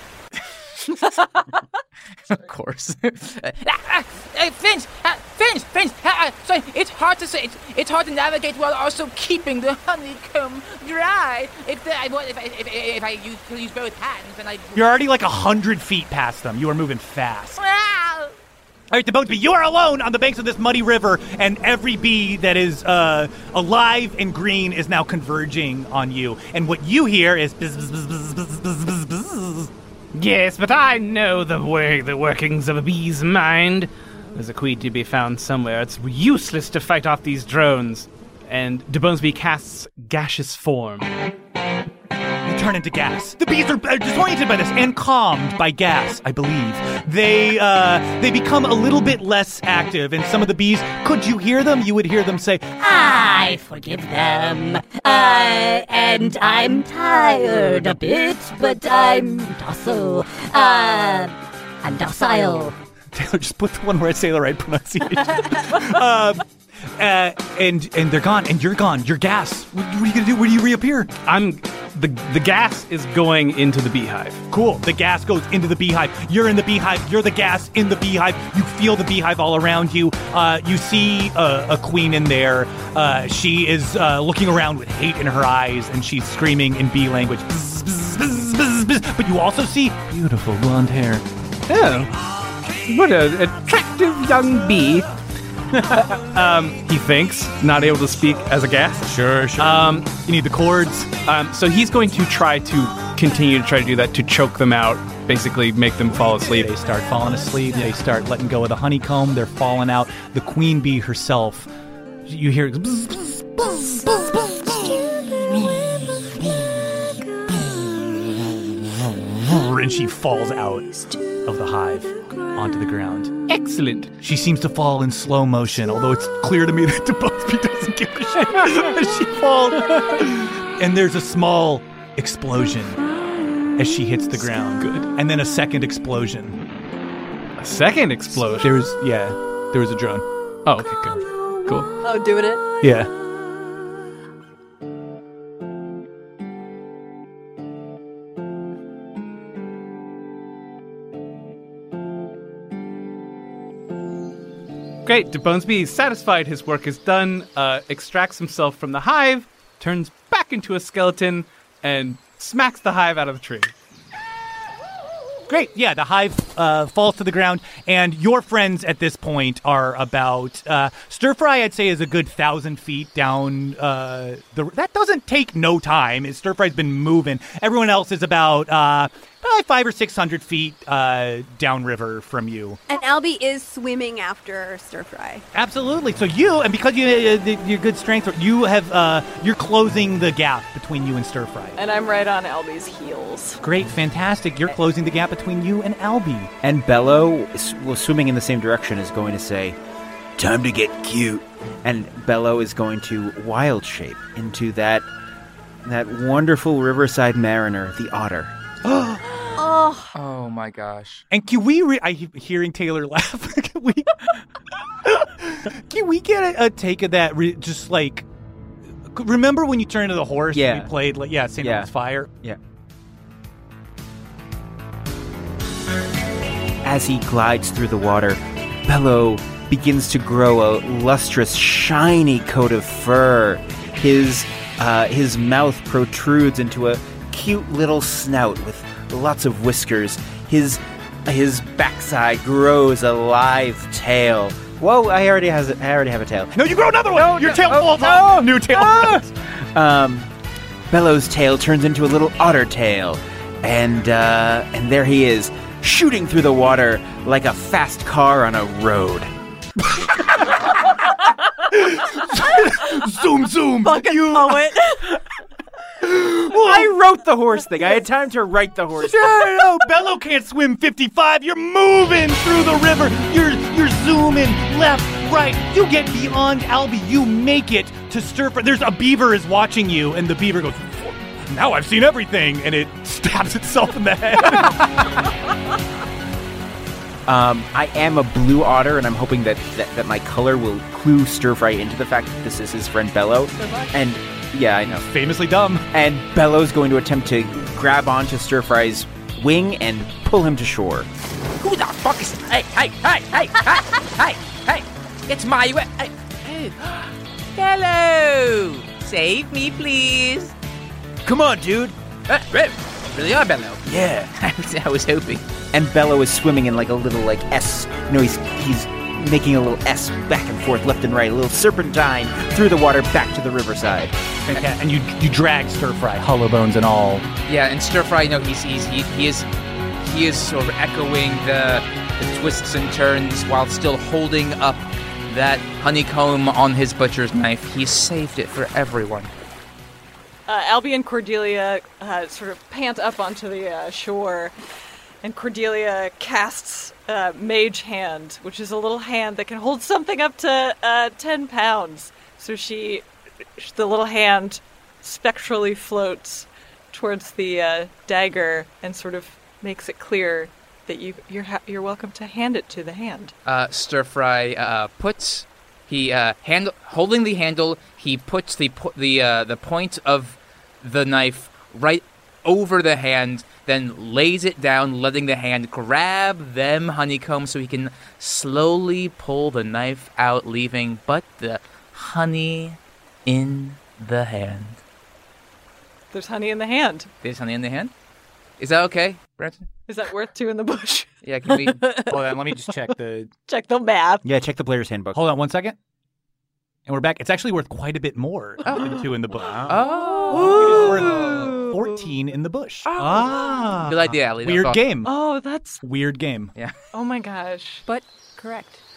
Of course. Hey, Finch! Uh, Finch! Finch! Uh, sorry, it's hard to say. It's, it's hard to navigate while also keeping the honeycomb dry. If the, I, if I, if, if I use, use both hands, then I... You're already like a hundred feet past them. You are moving fast. Ah! All right, the Bonesby, you are alone on the banks of this muddy river, and every bee that is uh, alive and green is now converging on you. And what you hear is bzz, bzz, bzz, bzz, bzz, bzz, bzz. Yes, but I know the way, the workings of a bee's mind. There's a queen to be found somewhere. It's useless to fight off these drones. And DeBonesby casts gaseous form. You turn into gas. The bees are uh, disoriented by this and calmed by gas, I believe. They uh, they become a little bit less active, and some of the bees, could you hear them? You would hear them say, I forgive them. Uh, and I'm tired a bit, but I'm docile. Uh, I'm docile. Taylor, just put the one where I say the right pronunciation. um, uh, and and they're gone, and you're gone. You're gas. What, what are you gonna do? Where do you reappear? I'm the the gas is going into the beehive. Cool. The gas goes into the beehive. You're in the beehive. You're the gas in the beehive. You feel the beehive all around you. Uh, you see uh, a queen in there. Uh, she is uh, looking around with hate in her eyes, and she's screaming in bee language. Bzz, bzz, bzz, bzz, bzz. But you also see beautiful blonde hair. Oh, what an attractive young bee. um, he thinks, not able to speak as a gas. Sure, sure. Um, you need the chords. Um, so he's going to try to continue to try to do that, to choke them out, basically make them fall asleep. They start falling asleep. They start letting go of the honeycomb. They're falling out. The queen bee herself, you hear bzz, bzz, bzz, bzz, bzz. and she falls out of the hive onto the ground. Excellent. She seems to fall in slow motion, although it's clear to me that Debosby doesn't give a shit as she falls. And there's a small explosion as she hits the ground. Good. And then a second explosion. A second explosion? There's, yeah, there was a drone. Oh, okay, good. Cool. Oh, doing it? Yeah. Great. Debonesby, satisfied his work is done, uh, extracts himself from the hive, turns back into a skeleton, and smacks the hive out of the tree. Great. Yeah, the hive uh, falls to the ground, and your friends at this point are about uh, Stir Fry. I'd say is a good thousand feet down. Uh, the that doesn't take no time. Stir Fry's been moving. Everyone else is about uh, probably five or six hundred feet uh, downriver from you. And Albie is swimming after Stir Fry. Absolutely. So you, and because you uh, your good strength, you have uh, you're closing the gap between you and Stir Fry. And I'm right on Albie's heels. Great, fantastic. You're closing the gap between you and Albie. And Bello, is, well, swimming in the same direction, is going to say, "Time to get cute." And Bello is going to wild shape into that that wonderful riverside mariner, the otter. Oh. Oh my gosh. And can we, re- I'm hearing Taylor laugh, can we, can we get a, a take of that, re- just like, remember when you turned into the horse Yeah. and we played, like, yeah, Saint Yeah. Elmo's Fire? Yeah. As he glides through the water, Bello begins to grow a lustrous, shiny coat of fur. His uh, his mouth protrudes into a cute little snout with lots of whiskers. His his backside grows a lithe tail. Whoa! I already has I already have a tail. No, you grow another one! No, Your no, tail oh, falls no, off! New tail! Ah! Um, Bello's tail turns into a little otter tail, and uh, and there he is, shooting through the water like a fast car on a road. Zoom, zoom! Fucking you poet. I wrote the horse thing. I had time to write the horse thing. No, no, Bello can't swim fifty-five. You're moving through the river. You're you're zooming left, right. You get beyond Albie. You make it to Stir Fry. There's a beaver is watching you, and the beaver goes, "Now I've seen everything," and it stabs itself in the head. Um, I am a blue otter, and I'm hoping that, that, that my color will clue Stir Fry into the fact that this is his friend Bello. And yeah, I know. Famously dumb. And Bello's going to attempt to grab onto Stir Fry's wing and pull him to shore. Who the fuck is... Hey, hey, hey, hey, hey, hey, hey. It's my... Way. Hey. Bello! Save me, please. Come on, dude. Uh, really are, Bello. Yeah. I was, I was hoping. And Bello is swimming in like a little like S. You know, he's he's making a little S back and forth, left and right, a little serpentine through the water back to the riverside. Okay. And you you drag Stir Fry, hollow bones and all. Yeah, and Stir Fry, you know, he's, he's, he, he is he is sort of echoing the, the twists and turns while still holding up that honeycomb on his butcher's knife. He saved it for everyone. Uh, Albie and Cordelia uh, sort of pant up onto the uh, shore, and Cordelia casts uh, Mage Hand, which is a little hand that can hold something up to uh, ten pounds. So she, the little hand spectrally floats towards the uh, dagger and sort of makes it clear that you, you're ha- you're welcome to hand it to the hand. Uh, Stir Fry uh, puts he uh, hand holding the handle. He puts the po- the uh, the point of the knife right over the hand, then lays it down, letting the hand grab them honeycomb so he can slowly pull the knife out, leaving but the honey in the hand. There's honey in the hand. There's honey in the hand? Is that okay, Branson? Is that worth two in the bush? Yeah, can we... Hold on, let me just check the... Check the math. Yeah, check the player's handbook. Hold on one second. And we're back. It's actually worth quite a bit more than two in the bush. Oh. It is worth fourteen in the bush. Ah. Good idea, Ali. Weird That's game. Oh, that's... Weird game. Yeah. Oh my gosh. But correct.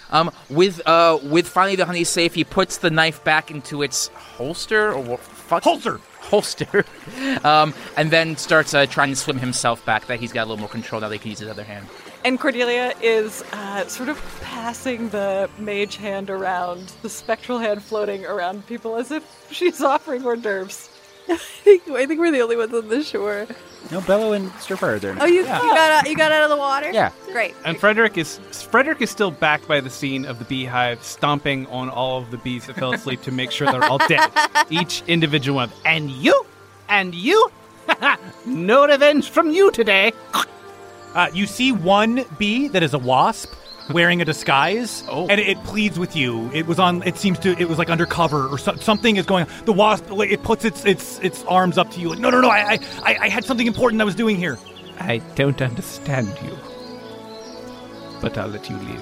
Um, with uh, with finally the honey safe, he puts the knife back into its holster or what? Fuck? Holster. Holster. um, and then starts uh, trying to swim himself back. That he's got a little more control now. That he can use his other hand. And Cordelia is uh, sort of passing the mage hand around, the spectral hand floating around people as if she's offering hors d'oeuvres. I think I think we're the only ones on the shore. No, Bello and Stirfire are there now. Oh, you, yeah. you got out, you got out of the water? Yeah. Great. And Frederick is Frederick is still back by the scene of the beehive, stomping on all of the bees that fell asleep to make sure they're all dead. Each individual one. And you? And you? No revenge from you today. Uh, you see one bee that is a wasp wearing a disguise, oh. and it, it pleads with you. It was on. It seems to. It was like undercover or so, something is going on. The wasp. Like, it puts its its its arms up to you. Like, no, no, no. I, I I had something important I was doing here. I don't understand you, but I'll let you leave.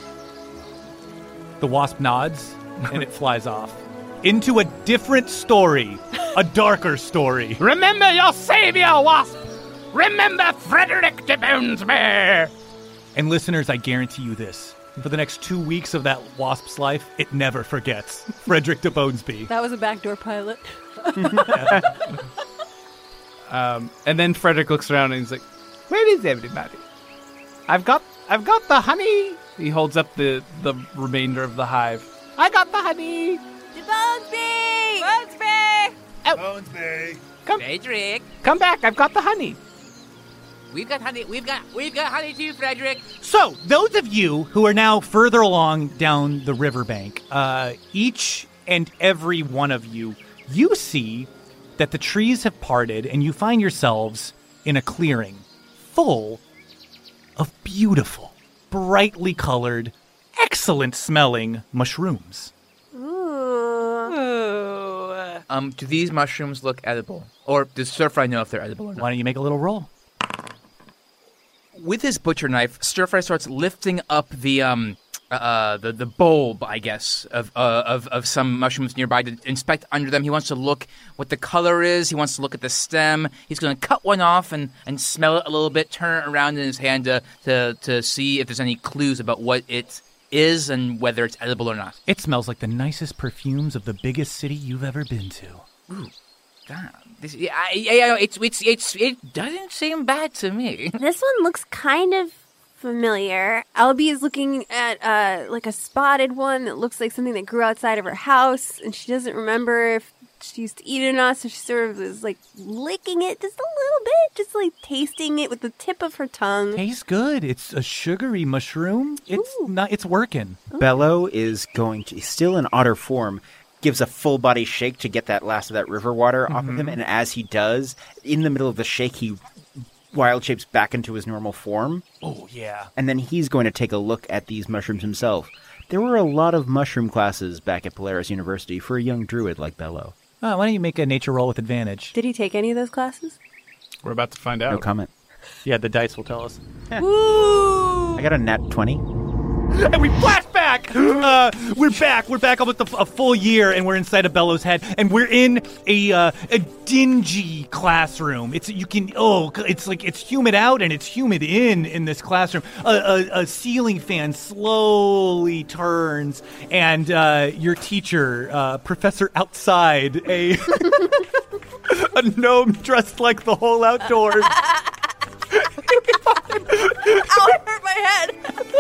The wasp nods, and it flies off into a different story, a darker story. Remember your savior, Wasp! Remember Frederick de Bonesmere! And listeners, I guarantee you this. For the next two weeks of that wasp's life, it never forgets. Frederick de Bonesby. That was a backdoor pilot. um, and then Frederick looks around and he's like, "Where is everybody? I've got, I've got the honey." He holds up the the remainder of the hive. I got the honey. Bonesby! Bonesby! Oh. Bonesby! Come, Frederick, come back! I've got the honey. we've got honey. We've got we've got honey too, Frederick. So, those of you who are now further along down the riverbank, uh, each and every one of you, you see that the trees have parted and you find yourselves in a clearing full of beautiful, brightly colored, excellent smelling mushrooms. Ooh. Um, do these mushrooms look edible, or does Stirfry know if they're edible or not? Why don't you make a little roll? With his butcher knife, Stirfry starts lifting up the um uh the, the bulb, I guess, of uh, of of some mushrooms nearby to inspect under them. He wants to look what the color is. He wants to look at the stem. He's going to cut one off and, and smell it a little bit, turn it around in his hand to, to to see if there's any clues about what it is and whether it's edible or not. It smells like the nicest perfumes of the biggest city you've ever been to. Ooh. God, this, yeah, I, yeah, it's, it's, it's, it doesn't seem bad to me. This one looks kind of familiar. Albie is looking at uh, like a spotted one that looks like something that grew outside of her house, and she doesn't remember if she used to eat it or not, so she sort of is like licking it just a little bit, just like tasting it with the tip of her tongue. Tastes good. It's a sugary mushroom. It's Ooh. not. It's working. Bello is going to, still in otter form, gives a full body shake to get that last of that river water mm-hmm. off of him, and as he does, in the middle of the shake, he wild shapes back into his normal form. Oh, yeah. And then he's going to take a look at these mushrooms himself. There were a lot of mushroom classes back at Polaris University for a young druid like Bello. Uh, why don't you make a nature roll with advantage? Did he take any of those classes? We're about to find out. No comment. Yeah, the dice will tell us. Woo! I got a nat twenty. And we flash back! Uh, we're back. We're back almost a, a full year, and we're inside of Bello's head, and we're in a uh, a dingy classroom. It's you can oh, it's like it's humid out and it's humid in in this classroom. A, a, a ceiling fan slowly turns, and uh, your teacher, uh, Professor Outside, a a gnome dressed like the whole outdoors. Ow, it hurt my head.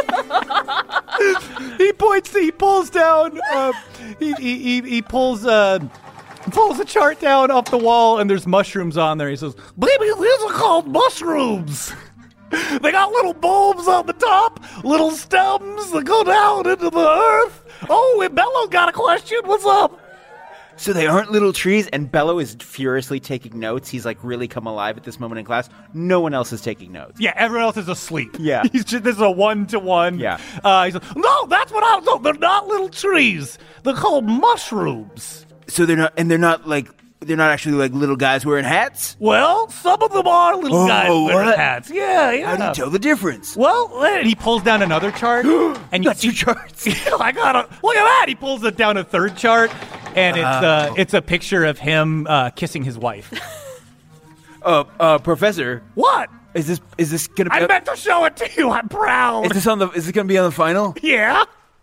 He points. He pulls down. Uh, he, he he he pulls uh pulls a chart down off the wall, and there's mushrooms on there. He says, "Baby, these are called mushrooms. They got little bulbs on the top, little stems that go down into the earth. Oh, and Bello got a question. What's up?" So they aren't little trees, and Bello is furiously taking notes. He's like really come alive at this moment in class. No one else is taking notes. Yeah, everyone else is asleep. Yeah. He's just, this is a one-to-one. Yeah. Uh, he's like, no, that's what I... No, they're not little trees. They're called mushrooms. So they're not, and they're not like, they're not actually like little guys wearing hats? Well, some of them are little Oh, guys wearing what? hats. Yeah, yeah. How do you tell the difference? Well, and he pulls down another chart. and you got two charts. I got a... Look at that. He pulls it down a third chart, and it's, uh, it's a picture of him uh, kissing his wife. Uh, uh, Professor. What? Is this, is this gonna be... I a- meant to show it to you. I'm proud. Is this on the, is this gonna be on the final? Yeah.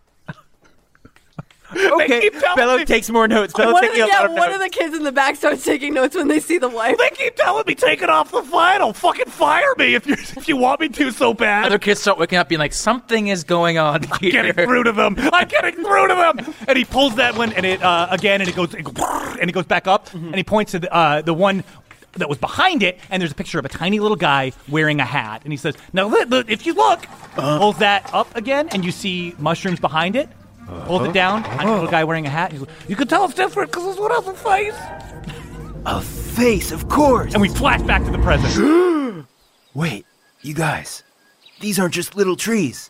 Okay, keep telling Bello me- takes more notes. Bello One of, taking the, a lot yeah, of one notes. of the kids in the back starts taking notes when they see the wife. They keep telling me take it off the final. Fucking fire me if you if you want me to so bad. Other kids start waking up being like, something is going on here. Getting through to them. I'm getting through to them. And he pulls that one, and it uh, again, and it goes, it goes, and it goes back up, Mm-hmm. and he points to the, uh, the one that was behind it, and there's a picture of a tiny little guy wearing a hat, and he says, "Now, li- li- if you look," Uh-huh. pulls that up again, and you see mushrooms behind it. Pulls it down, tiny little guy wearing a hat. He's like, "You can tell it's different because there's one other face." A face, of course. And we flash back to the present. Wait, you guys, these aren't just little trees.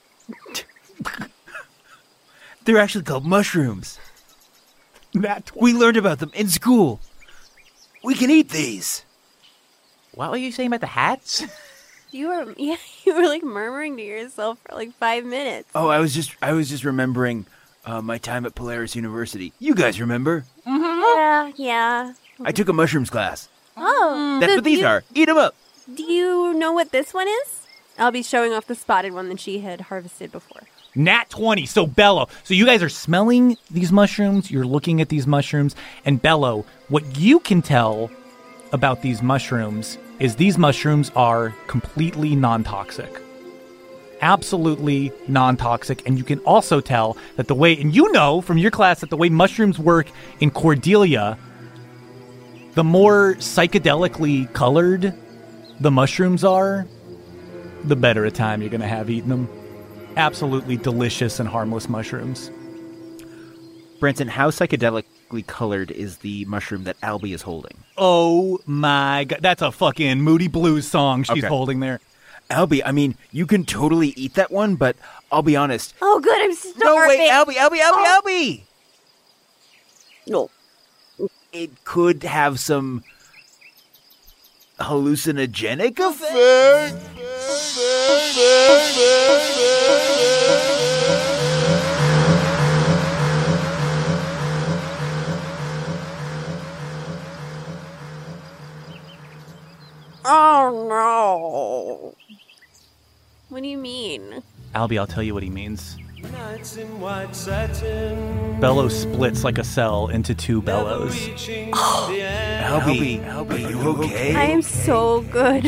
They're actually called mushrooms. That We learned about them in school. We can eat these. What were you saying about the hats? You were, yeah, you were like murmuring to yourself for like five minutes. Oh, I was just, I was just remembering uh, my time at Polaris University. You guys remember? Yeah, yeah. I took a mushrooms class. Oh, That's so what these do you, are. Eat them up. Do you know what this one is? I'll be showing off the spotted one that she had harvested before. Nat twenty. So Bello. So you guys are smelling these mushrooms. You're looking at these mushrooms. And Bello, what you can tell about these mushrooms is these mushrooms are completely non-toxic. Absolutely non-toxic. And you can also tell that the way, and you know from your class that the way mushrooms work in Cordelia, the more psychedelically colored the mushrooms are, the better a time you're going to have eating them. Absolutely delicious and harmless mushrooms. Branson, how psychedelically colored is the mushroom that Albie is holding? Oh my god, that's a fucking Moody Blues song she's Okay. holding there. Albie, I mean, you can totally eat that one, but I'll be honest. Oh, good, I'm starving. No, wait, Albie, Albie, Albie, Albie! No. It could have some hallucinogenic effect. Oh, no. What do you mean? Albie, I'll tell you what he means. Bellow splits like a cell into two bellows. Albie, Albie, are you okay? I am so good.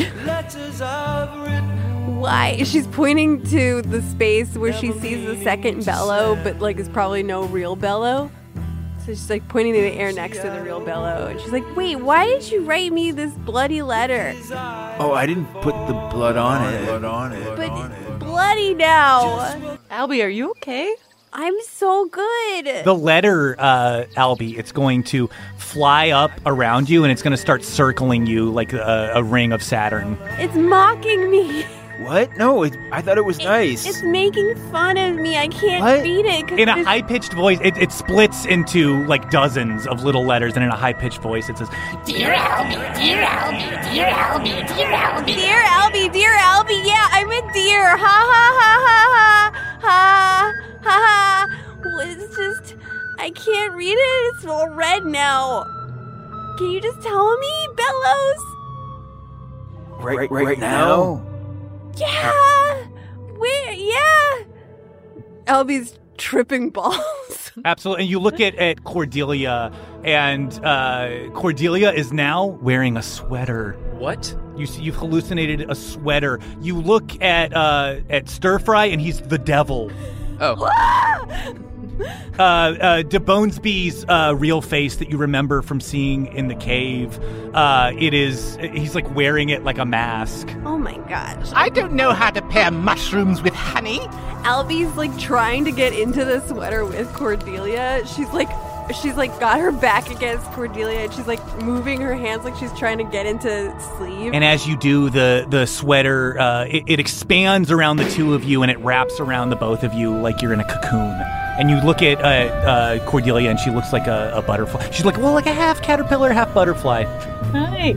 Why? She's pointing to the space where she sees the second bellow, but like it's probably no real bellow. So she's like pointing to the air next to the real bellow, and she's like, "Wait, why did you write me this bloody letter?" Oh, I didn't put the blood on it. Blood on it. But it's bloody now. Albie, are you okay? I'm so good. The letter, uh, Albie, it's going to fly up around you and it's going to start circling you like a, a ring of Saturn. It's mocking me. What? No, it, I thought it was nice. It's making fun of me. I can't What? read it. 'cause In a there's- high-pitched voice, it, it splits into like dozens of little letters, and in a high-pitched voice, it says, Dear Albie, dear Albie, dear Albie, dear Albie. Dear Albie, dear Albie, yeah, I'm a deer. Ha ha ha ha ha ha ha ha. Well, it's just, I can't read it. It's all red now. Can you just tell me, Bellows? right, right, right now? Yeah. Where? Yeah. Albie's tripping balls. absolutely. And you look at, at Cordelia, and uh, Cordelia is now wearing a sweater. What? You see, you've hallucinated a sweater. You look at uh, at Stir Fry, and he's the devil. Oh. Uh, uh, DeBonesby's uh, real face that you remember from seeing in the cave. Uh, it is. He's like wearing it like a mask. Oh my gosh. I don't know how to pair mushrooms with honey. Albie's like trying to get into the sweater with Cordelia. She's like, she's like got her back against Cordelia, and she's like moving her hands like she's trying to get into sleeve. And as you do, the the sweater uh, it, it expands around the two of you, and it wraps around the both of you like you're in a cocoon. And you look at uh, uh, Cordelia, and she looks like a, a butterfly. She's like, well, like a half caterpillar, half butterfly. Hi.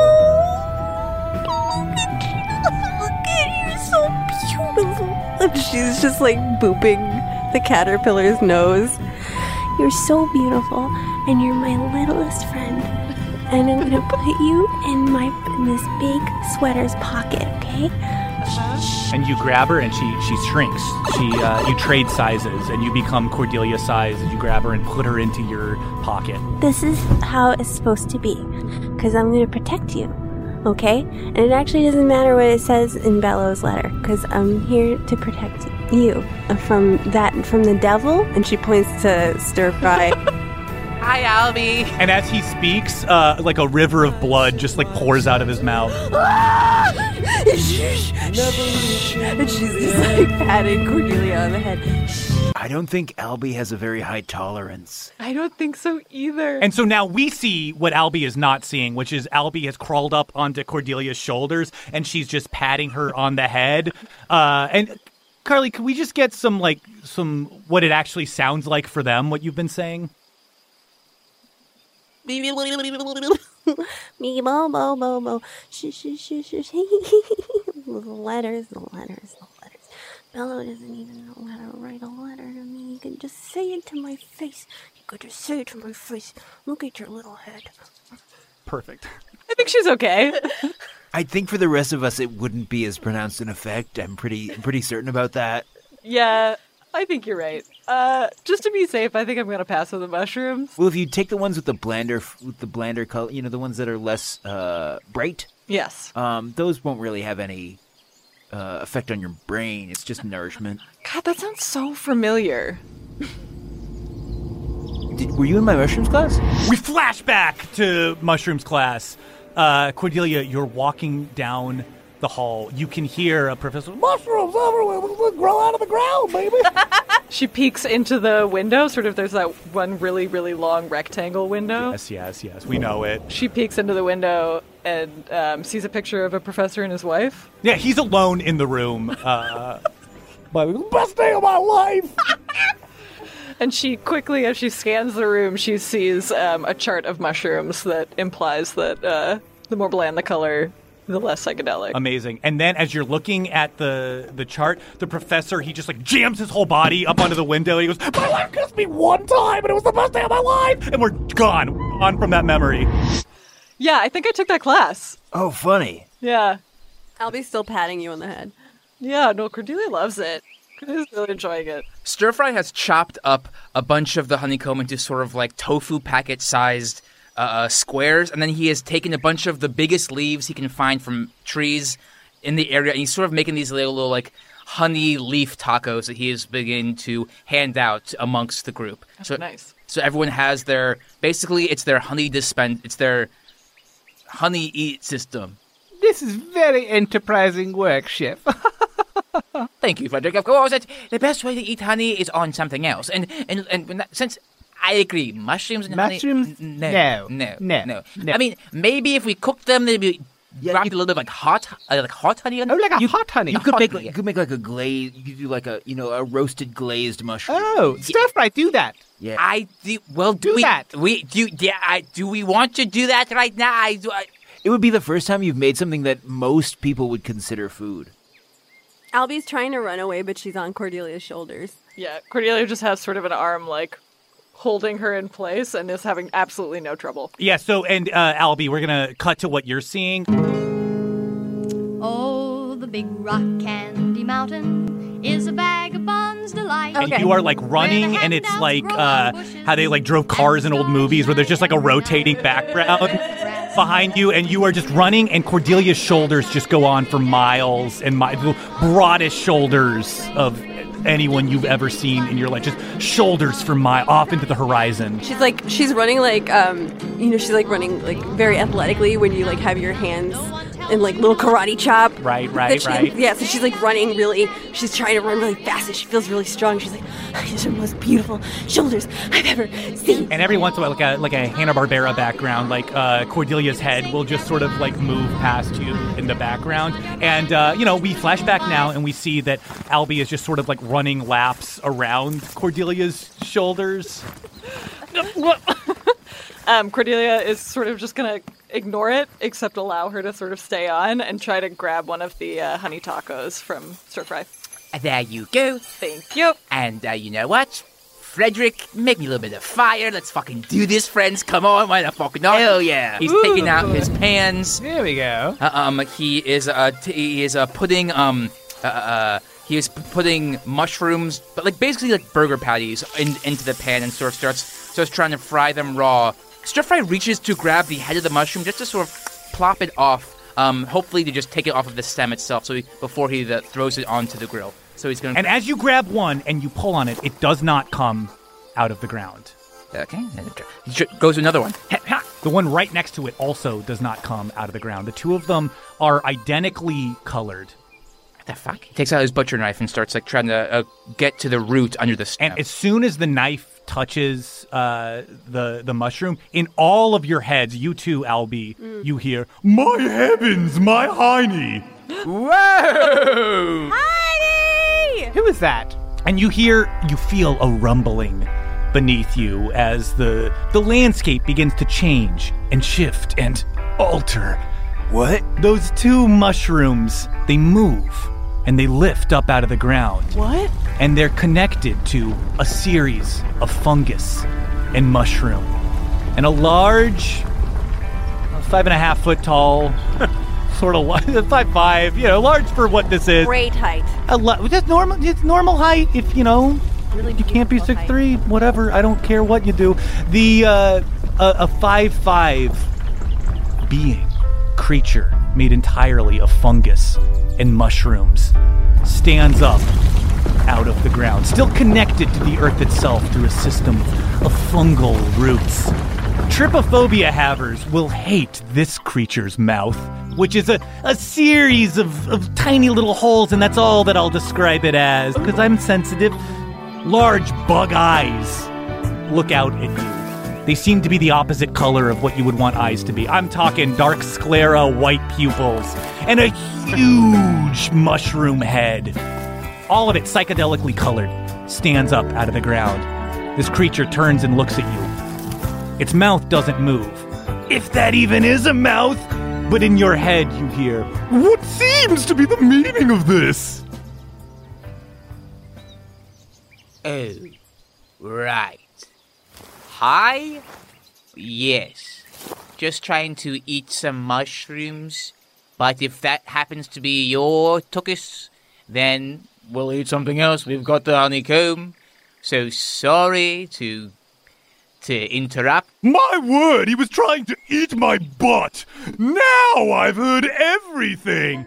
Look at you, so beautiful. And she's just like booping the caterpillar's nose. You're so beautiful, and you're my littlest friend. And I'm gonna put you in my in this big sweater's pocket, okay? And you grab her, and she she shrinks. She uh, you trade sizes, and you become Cordelia size as you grab her and put her into your pocket. This is how it's supposed to be, because I'm going to protect you, okay? And it actually doesn't matter what it says in Bellow's letter, because I'm here to protect you from that, from the devil. And she points to Stir Fry. Hi, Albie. And as he speaks, uh, like a river of blood just like pours out of his mouth. And she's just like patting Cordelia on the head. I don't think Albie has a very high tolerance. I don't think so either. And so now we see what Albie is not seeing, which is Albie has crawled up onto Cordelia's shoulders, and she's just patting her on the head. Uh, and Carly, can we just get some, like, some what it actually sounds like for them, what you've been saying? Me bo bo bo bo. Shh shh shh shh. The letters, the letters, the letters. Bello doesn't even know how to write a letter to me. You can just say it to my face. You could just say it to my face. Look at your little head. Perfect. I think she's okay. I think for the rest of us, it wouldn't be as pronounced an effect. I'm pretty, I'm pretty certain about that. Yeah, I think you're right. Uh, just to be safe, I think I'm gonna pass on the mushrooms. Well, if you take the ones with the blander, with the blander color, you know, the ones that are less uh, bright. Yes. Um, those won't really have any uh, effect on your brain. It's just nourishment. God, that sounds so familiar. Did, were you in my mushrooms class? We flash back to mushrooms class. Uh, Cordelia, you're walking down the hall. You can hear a professor, mushrooms everywhere, we'll grow out of the ground, baby. She peeks into the window, sort of there's that one really, really long rectangle window. Yes, yes, yes, we know it. She peeks into the window and um, sees a picture of a professor and his wife. Yeah, he's alone in the room. Uh, but best day of my life. And she quickly, as she scans the room, she sees um, a chart of mushrooms that implies that uh, the more bland the color, the less psychedelic. Amazing. And then as you're looking at the, the chart, the professor, he just like jams his whole body up onto the window. And he goes, my life kissed me one time and it was the best day of my life. And we're gone on from that memory. Yeah, I think I took that class. Oh, funny. Yeah. Albie's still patting you on the head. Yeah, no, Cordelia loves it. Cordelia's really enjoying it. Stir Fry has chopped up a bunch of the honeycomb into sort of like tofu packet-sized uh, squares, and then he has taken a bunch of the biggest leaves he can find from trees in the area, and he's sort of making these little, little like honey leaf tacos that he is beginning to hand out amongst the group. That's so nice. So everyone has their, basically it's their honey dispense, it's their honey eat system. This is very enterprising work, Chef. Thank you, Frederick. Of course, it's the best way to eat honey is on something else. And and and when that, since I agree, mushrooms and Mushrooms? honey... No. No. No. No. No. I mean, maybe if we cooked them, they'd be Yeah, wrapped you- a little bit like hot, uh, like hot honey. On Oh, like a you, hot honey. You could hot make honey, like, you could make like a glaze. You could do like a you know a roasted glazed mushroom. Oh, Stir Fry, do that. Yeah. I do. Well, do, Do we, that. We do. Yeah. I, do we want to do that right now? I do. I, It would be the first time you've made something that most people would consider food. Albie's trying to run away, but she's on Cordelia's shoulders. Yeah, Cordelia just has sort of an arm, like, holding her in place and is having absolutely no trouble. Yeah, so, and uh, Albie, we're going to cut to what you're seeing. Oh, the big rock candy mountain is a vagabond's delight. And you are like running, and it's like uh, how they like drove cars in old movies where there's just like a rotating background behind you, and you are just running, and Cordelia's shoulders just go on for miles and mi- the broadest shoulders of anyone you've ever seen in your life, just shoulders for mile off into the horizon. She's like, she's running like, um, you know, she's like running like very athletically when you like have your hands in like little karate chop. Right, right, That she- right. Yeah, so she's like running really, she's trying to run really fast and she feels really strong. She's like, these are the most beautiful shoulders I've ever seen. And every once in a while, like a like a Hanna-Barbera background, like uh, Cordelia's head will just sort of like move past you in the background. And, uh, you know, we flash back now and we see that Albie is just sort of like running laps around Cordelia's shoulders. Um, Cordelia is sort of just going to ignore it, except allow her to sort of stay on and try to grab one of the uh, honey tacos from Stir Fry. there you go. Thank you. And uh, you know what? Frederick, make me a little bit of fire. Let's fucking do this, friends. Come on, why the fuck not? Hell yeah. He's Ooh. taking out his pans. There we go. Uh, um, he is, uh, t- he is, uh, putting, um, uh, uh, he is p- putting mushrooms, but like basically like burger patties in, into the pan and sort of starts, starts trying to fry them raw. Stir Fry reaches to grab the head of the mushroom just to sort of plop it off, um, hopefully to just take it off of the stem itself so he, before he uh, throws it onto the grill. So he's going. And as you grab one and you pull on it, it does not come out of the ground. Okay. He goes to another one. The one right next to it also does not come out of the ground. The two of them are identically colored. What the fuck? He takes out his butcher knife and starts like trying to uh, get to the root under the stem. And as soon as the knife touches uh, the the mushroom, in all of your heads, you too, Albie, mm. you hear, "My heavens, my hiney!" Whoa! Heidi! Who is that? And you hear, you feel a rumbling beneath you as the the landscape begins to change and shift and alter. What? Those two mushrooms, they move and they lift up out of the ground. What? And they're connected to a series of fungus and mushroom. And a large, five and a half foot tall, sort of five five, you know, large for what this is. Great height. A lo- just normal, it's normal height. If you know, really you can't be six three, whatever. I don't care what you do. The uh, a, a five five being, creature made entirely of fungus and mushrooms stands up out of the ground, still connected to the earth itself through a system of fungal roots. Trypophobia havers will hate this creature's mouth, which is a, a series of, of tiny little holes, and that's all that I'll describe it as, because I'm sensitive. Large bug eyes look out at you. They seem to be the opposite color of what you would want eyes to be. I'm talking dark sclera, white pupils, and a huge mushroom head. All of it psychedelically colored, stands up out of the ground. This creature turns and looks at you. Its mouth doesn't move, if that even is a mouth. But in your head, you hear, "What seems to be the meaning of this?" Oh, right. Hi? Yes. Just trying to eat some mushrooms. But if that happens to be your tuchus, then we'll eat something else. We've got the honeycomb. So sorry to... to interrupt. My word, he was trying to eat my butt! Now I've heard everything!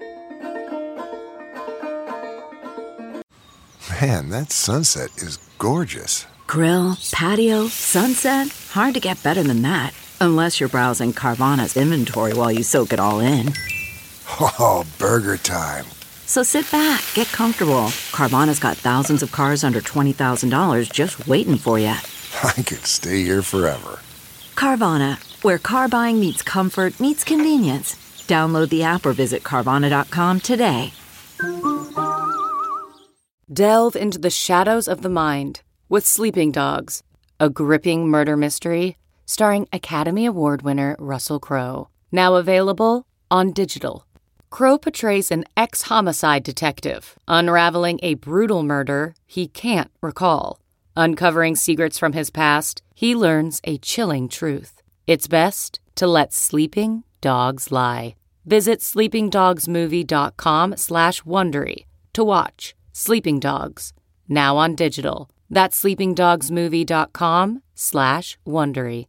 Man, that sunset is gorgeous. Grill, patio, sunset. Hard to get better than that. Unless you're browsing Carvana's inventory while you soak it all in. Oh, burger time. So sit back, get comfortable. Carvana's got thousands of cars under twenty thousand dollars just waiting for you. I could stay here forever. Carvana, where car buying meets comfort meets convenience. Download the app or visit Carvana dot com today. Delve into the shadows of the mind with Sleeping Dogs, a gripping murder mystery starring Academy Award winner Russell Crowe. Now available on digital. Crowe portrays an ex-homicide detective unraveling a brutal murder he can't recall. Uncovering secrets from his past, he learns a chilling truth. It's best to let sleeping dogs lie. Visit sleepingdogsmovie.com slash Wondery to watch Sleeping Dogs, now on digital. That's sleepingdogsmovie.com slash Wondery.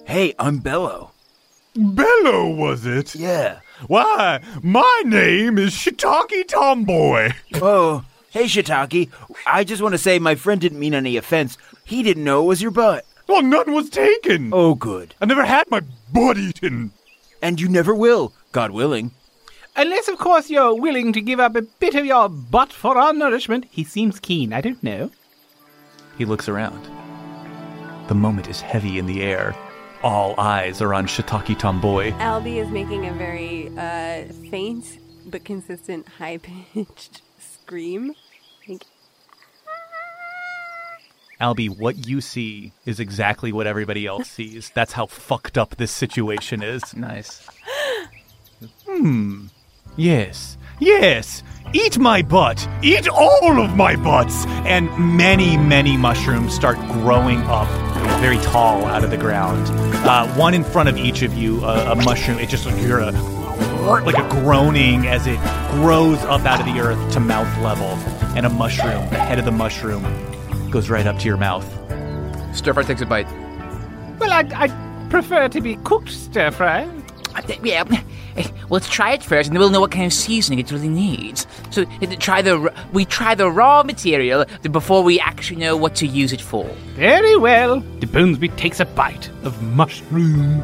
Hey, I'm Bello. Bello, was it? Yeah. Why, my name is Shiitake Tomboy. Oh, hey, Shiitake. I just want to say my friend didn't mean any offense. He didn't know it was your butt. Well, none was taken. Oh, good. I never had my butt eaten. And you never will, God willing. Unless, of course, you're willing to give up a bit of your butt for our nourishment. He seems keen. I don't know. He looks around. The moment is heavy in the air. All eyes are on Shiitake Tomboy. Albie is making a very uh, faint but consistent high-pitched scream. Like, Albie, what you see is exactly what everybody else sees. That's how fucked up this situation is. Nice. Hmm. Yes. Yes. Eat my butt. Eat all of my butts. And many, many mushrooms start growing up very tall out of the ground. Uh, one in front of each of you, uh, a mushroom. It just, you hear a, like a groaning as it grows up out of the earth to mouth level. And a mushroom, the head of the mushroom, goes right up to your mouth. Stir fry takes a bite. Well, I I prefer to be cooked stir fry. Yeah, well, let's try it first, and then we'll know what kind of seasoning it really needs. So try the we try the raw material before we actually know what to use it for. Very well. De Bonesby takes a bite of mushroom.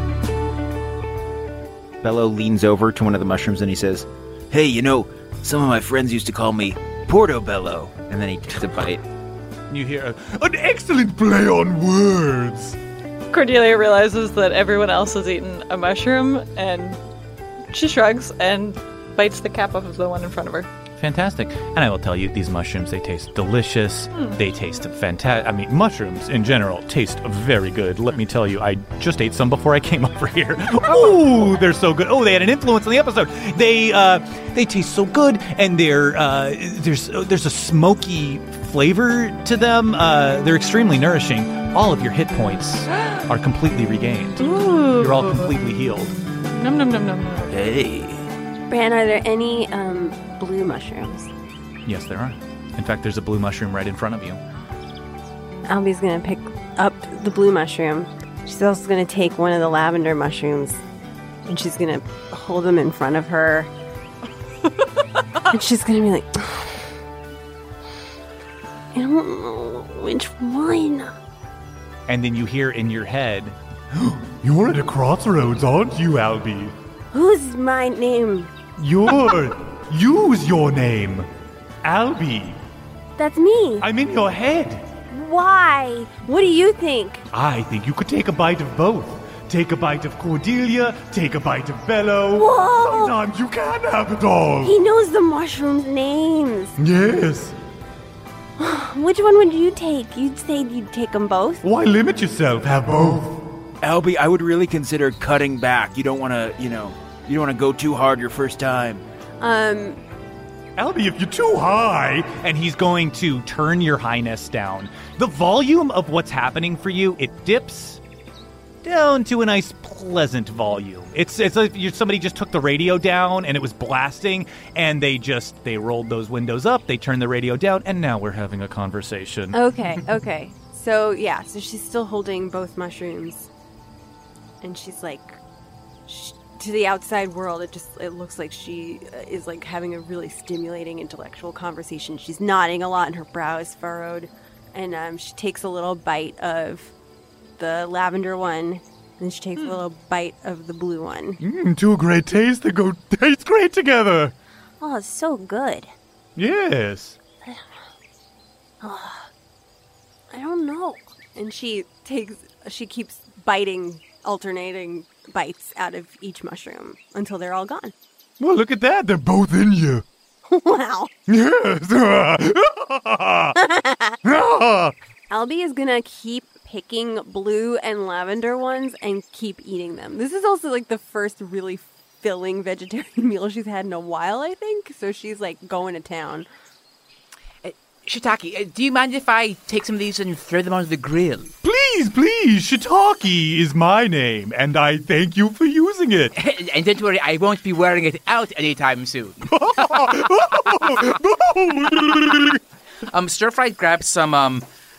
Bello leans over to one of the mushrooms and he says, hey, you know, some of my friends used to call me Portobello. And then he takes a bite. You hear an excellent play on words. Cordelia realizes that everyone else has eaten a mushroom, and she shrugs and bites the cap off of the one in front of her. Fantastic. And I will tell you, these mushrooms, they taste delicious. Mm. They taste fantastic. I mean, mushrooms in general taste very good. Let me tell you, I just ate some before I came over here. Ooh, they're so good. Oh, they had an influence on the episode. They uh, they taste so good, and they're uh, there's there's a smoky flavor to them. Uh, they're extremely nourishing. All of your hit points are completely regained. Ooh. You're all completely healed. Num num num num. Hey. Bran, are there any um, blue mushrooms? Yes, there are. In fact, there's a blue mushroom right in front of you. Albie's gonna pick up the blue mushroom. She's also gonna take one of the lavender mushrooms, and she's gonna hold them in front of her. And she's gonna be like, I don't know which one. And then you hear in your head, You're at a crossroads, aren't you, Albie? Who's my name? You're... Use your name. Albie. That's me. I'm in your head. Why? What do you think? I think you could take a bite of both. Take a bite of Cordelia, take a bite of Bello. Whoa! Sometimes you can have it all. He knows the mushrooms' names. Yes. Which one would you take? You'd say you'd take them both? Why limit yourself? Have both. Albie, I would really consider cutting back. You don't want to, you know, you don't want to go too hard your first time. Um... Albie, if you're too high... And he's going to turn your highness down. The volume of what's happening for you, it dips down to a nice pleasant volume. It's it's like you, somebody just took the radio down and it was blasting, and they just, they rolled those windows up, they turned the radio down, and now we're having a conversation. Okay, okay. So, yeah, so she's still holding both mushrooms. And she's like, sh- to the outside world, it just, it looks like she is like having a really stimulating intellectual conversation. She's nodding a lot and her brow is furrowed. And um, she takes a little bite of the lavender one, and she takes mm. a little bite of the blue one. Mm, two great tastes that go taste great together. Oh, it's so good. Yes. Oh, I don't know. And she takes, she keeps biting, alternating bites out of each mushroom until they're all gone. Well, look at that. They're both in you. Wow. Yes. Albie is gonna keep picking blue and lavender ones and keep eating them. This is also like the first really filling vegetarian meal she's had in a while, I think. So she's like going to town. Uh, Shiitake, uh, do you mind if I take some of these and throw them onto the grill? Please, please. Shiitake is my name, and I thank you for using it. And don't worry, I won't be wearing it out anytime soon. um, Stir Fry grabs some um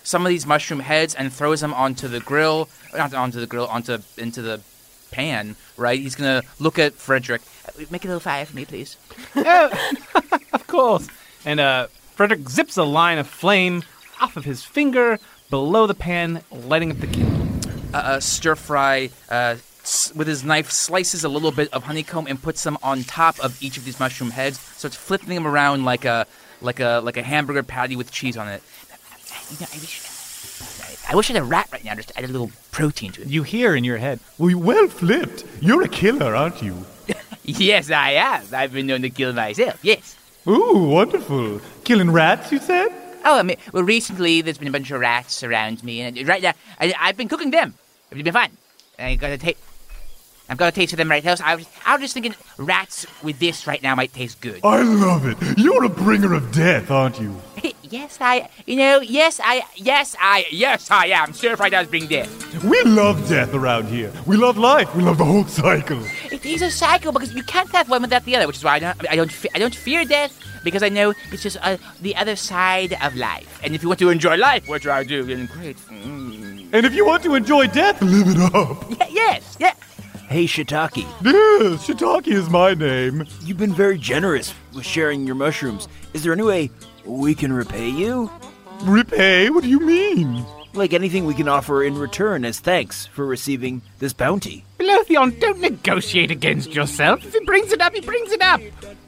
some of these mushroom heads and throws them onto the grill, not onto the grill, onto into the pan, right? He's going to look at Frederick. Make a little fire for me, please. Yeah, of course. And uh, Frederick zips a line of flame off of his finger below the pan, lighting up the kindle. Uh, uh, stir fry, uh, s- with his knife, slices a little bit of honeycomb and puts them on top of each of these mushroom heads. So it's flipping them around like a like a like a hamburger patty with cheese on it. You know, I wish I wish I had a rat right now just to add a little protein to it. You hear in your head, well, well flipped. You're a killer, aren't you? Yes, I am. I've been known to kill myself. Yes. Ooh, wonderful. Killing rats, you said? Oh, I mean, well, recently there's been a bunch of rats around me, and right now I, I've been cooking them. It's been fun. I got to take. I've got a taste of them right now. So I was, I was just thinking, rats with this right now might taste good. I love it. You're a bringer of death, aren't you? Yes, I. You know, yes, I. Yes, I. Yes, I am. Stir fry does bring death. We love death around here. We love life. We love the whole cycle. It is a cycle because you can't have one without the other, which is why I don't. I don't. fe- I don't fear death because I know it's just uh, the other side of life. And if you want to enjoy life, what do I do? Then great. Mm. And if you want to enjoy death, live it up. Yeah, yes. Yeah. Hey, Shiitake. Yes, Shiitake is my name. You've been very generous with sharing your mushrooms. Is there any way we can repay you? Repay? What do you mean? Like anything we can offer in return as thanks for receiving this bounty. Lothion, don't negotiate against yourself. If he brings it up, he brings it up.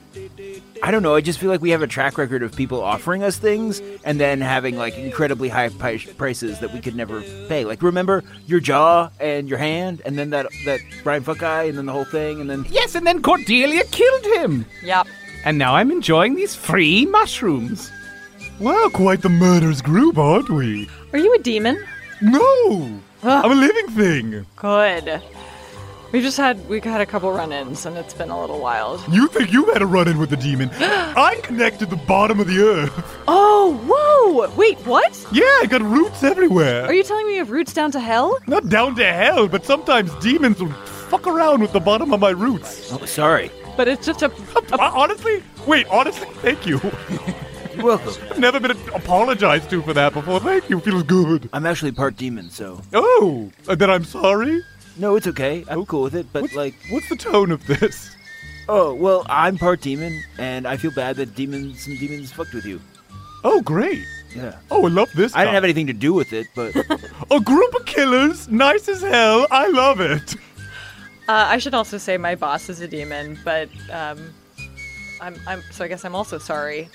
I don't know, I just feel like we have a track record of people offering us things and then having, like, incredibly high pi- prices that we could never pay. Like, remember your jaw and your hand, and then that that Brian Fuck guy, and then the whole thing, and then... Yes, and then Cordelia killed him. Yep. And now I'm enjoying these free mushrooms. Wow, quite the murderous group, aren't we? Are you a demon? No! I'm a living thing. Good. We just had we had a couple run-ins, and it's been a little wild. You think you had a run-in with the demon? I connected the bottom of the earth. Oh, whoa! Wait, what? Yeah, I got roots everywhere. Are you telling me you have roots down to hell? Not down to hell, but sometimes demons will fuck around with the bottom of my roots. Oh, sorry. But it's just a... a honestly? Wait, honestly? Thank you. You're welcome. I've never been apologized to for that before. Thank you. Feels good. I'm actually part demon, so... Oh, and then I'm sorry? No, it's okay. I'm cool with it, but, what's, like... What's the tone of this? Oh, well, I'm part demon, and I feel bad that demons, some demons fucked with you. Oh, great. Yeah. Oh, I love this I didn't guy. have anything to do with it, but... A group of killers, nice as hell. I love it. Uh, I should also say my boss is a demon, but um, I'm I'm so I guess I'm also sorry.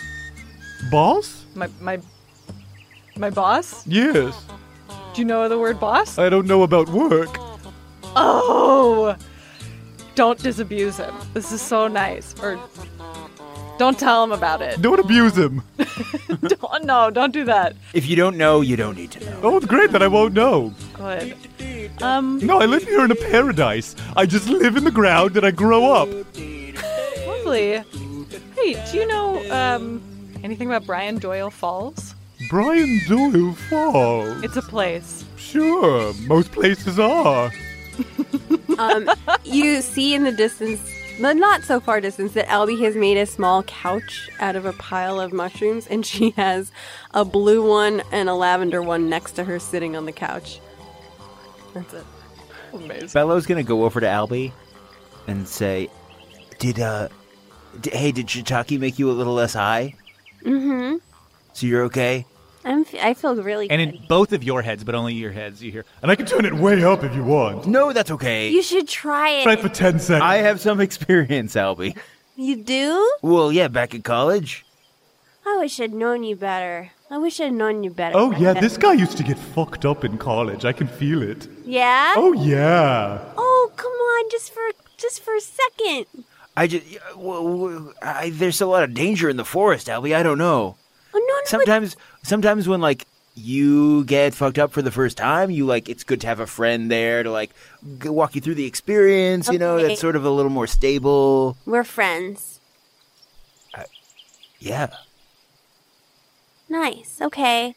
Boss? My my my boss? Yes. Do you know the word boss? I don't know about work. Oh! Don't disabuse him. This is so nice. Or don't tell him about it. Don't abuse him. don't, no, don't do that. If you don't know, you don't need to know. Oh, it's great that I won't know. Good. Um. No, I live here in a paradise. I just live in the ground and I grow up. Lovely. Hey, do you know um anything about Brian Doyle Falls? Brian Doyle Falls. It's a place. Sure, most places are. um, you see in the distance, the not so far distance, that Albie has made a small couch out of a pile of mushrooms, and she has a blue one and a lavender one next to her sitting on the couch. That's it. Amazing. Bello's gonna go over to Albie and say, "Did uh, d- hey, did Shiitake make you a little less high? Mm-hmm. So you're okay?" I'm f- I feel really And good. in both of your heads, but only your heads, you hear. And I can turn it way up if you want. No, that's okay. You should try it. Try for ten seconds. I have some experience, Albie. You do? Well, yeah, back in college. I wish I'd known you better. I wish I'd known you better. Oh, yeah, this guy used to get fucked up in college. I can feel it. Yeah? Oh, yeah. Oh, come on, just for just for a second. I just, well, I, there's a lot of danger in the forest, Albie. I don't know. Oh, no, no. Sometimes, sometimes when like you get fucked up for the first time, you like it's good to have a friend there to like g- walk you through the experience. You know, Okay. that's sort of a little more stable. We're friends. Uh, yeah. Nice. Okay.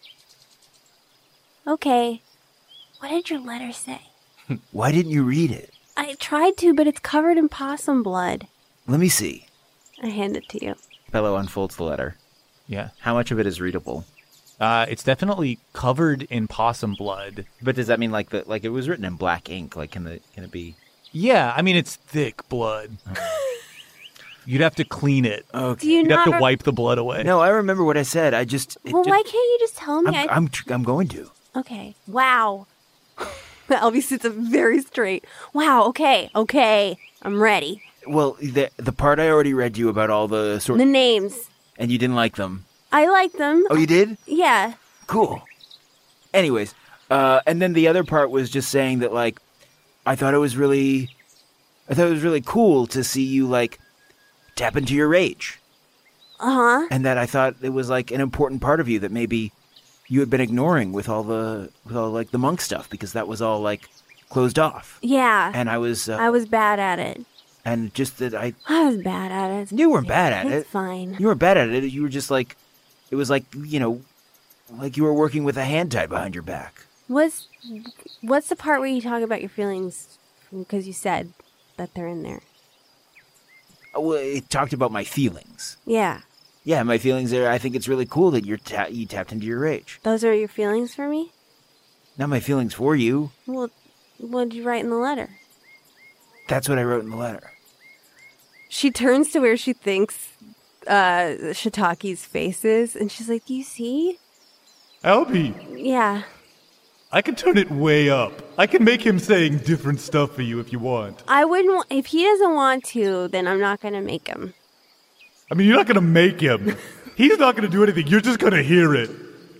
Okay. What did your letter say? Why didn't you read it? I tried to, but it's covered in possum blood. Let me see. I hand it to you. Bello unfolds the letter. Yeah. How much of it is readable? Uh, it's definitely covered in possum blood. But does that mean like the like it was written in black ink? Like can the can it be? Yeah, I mean it's thick blood. You'd have to clean it. Okay. Do you You'd not have to re- wipe the blood away. No, I remember what I said. I just. it Well, just- why can't you just tell me? I'm, I- I'm tr- I'm going to. Okay. Wow. Albie sits up very straight. Wow. Okay. Okay. I'm ready. Well, the the part I already read you about all the sort, The names. and you didn't like them. I like them. Oh, you did? Yeah. Cool. Anyways, uh, and then the other part was just saying that like, I thought it was really, I thought it was really cool to see you like tap into your rage, Uh huh. and that I thought it was like an important part of you that maybe you had been ignoring with all the with all like the monk stuff because that was all like closed off. Yeah. And I was, uh, I was bad at it. and just that I I was bad at it. You weren't bad at It's it. fine. You weren't bad at it. You were just like, it was like you know, like you were working with a hand tied behind your back. What's What's the part where you talk about your feelings? Because you said that they're in there. Well, it talked about my feelings. Yeah. Yeah, my feelings are. I think it's really cool that you're ta- you tapped into your rage. Those are your feelings for me? Not my feelings for you. Well, what did you write in the letter? That's what I wrote in the letter. She turns to where she thinks uh, Shitaki's face is, and she's like, "Do you see?" Albie, Yeah. I can turn it way up. I can make him saying different stuff for you if you want. I wouldn't. wa- If he doesn't want to, then I'm not gonna make him. I mean, you're not going to make him. He's not going to do anything. You're just going to hear it.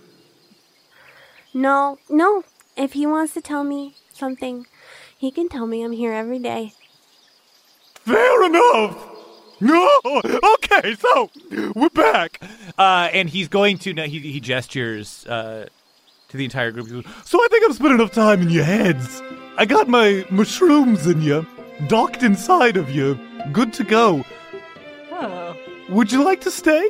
No, no. If he wants to tell me something, he can tell me. I'm here every day. Fair enough. No. Okay, so we're back. Uh, and he's going to, no, he, he gestures uh, to the entire group. He goes, So I think I've spent enough time in your heads. I got my mushrooms in you, docked inside of you, good to go. Oh. Would you like to stay?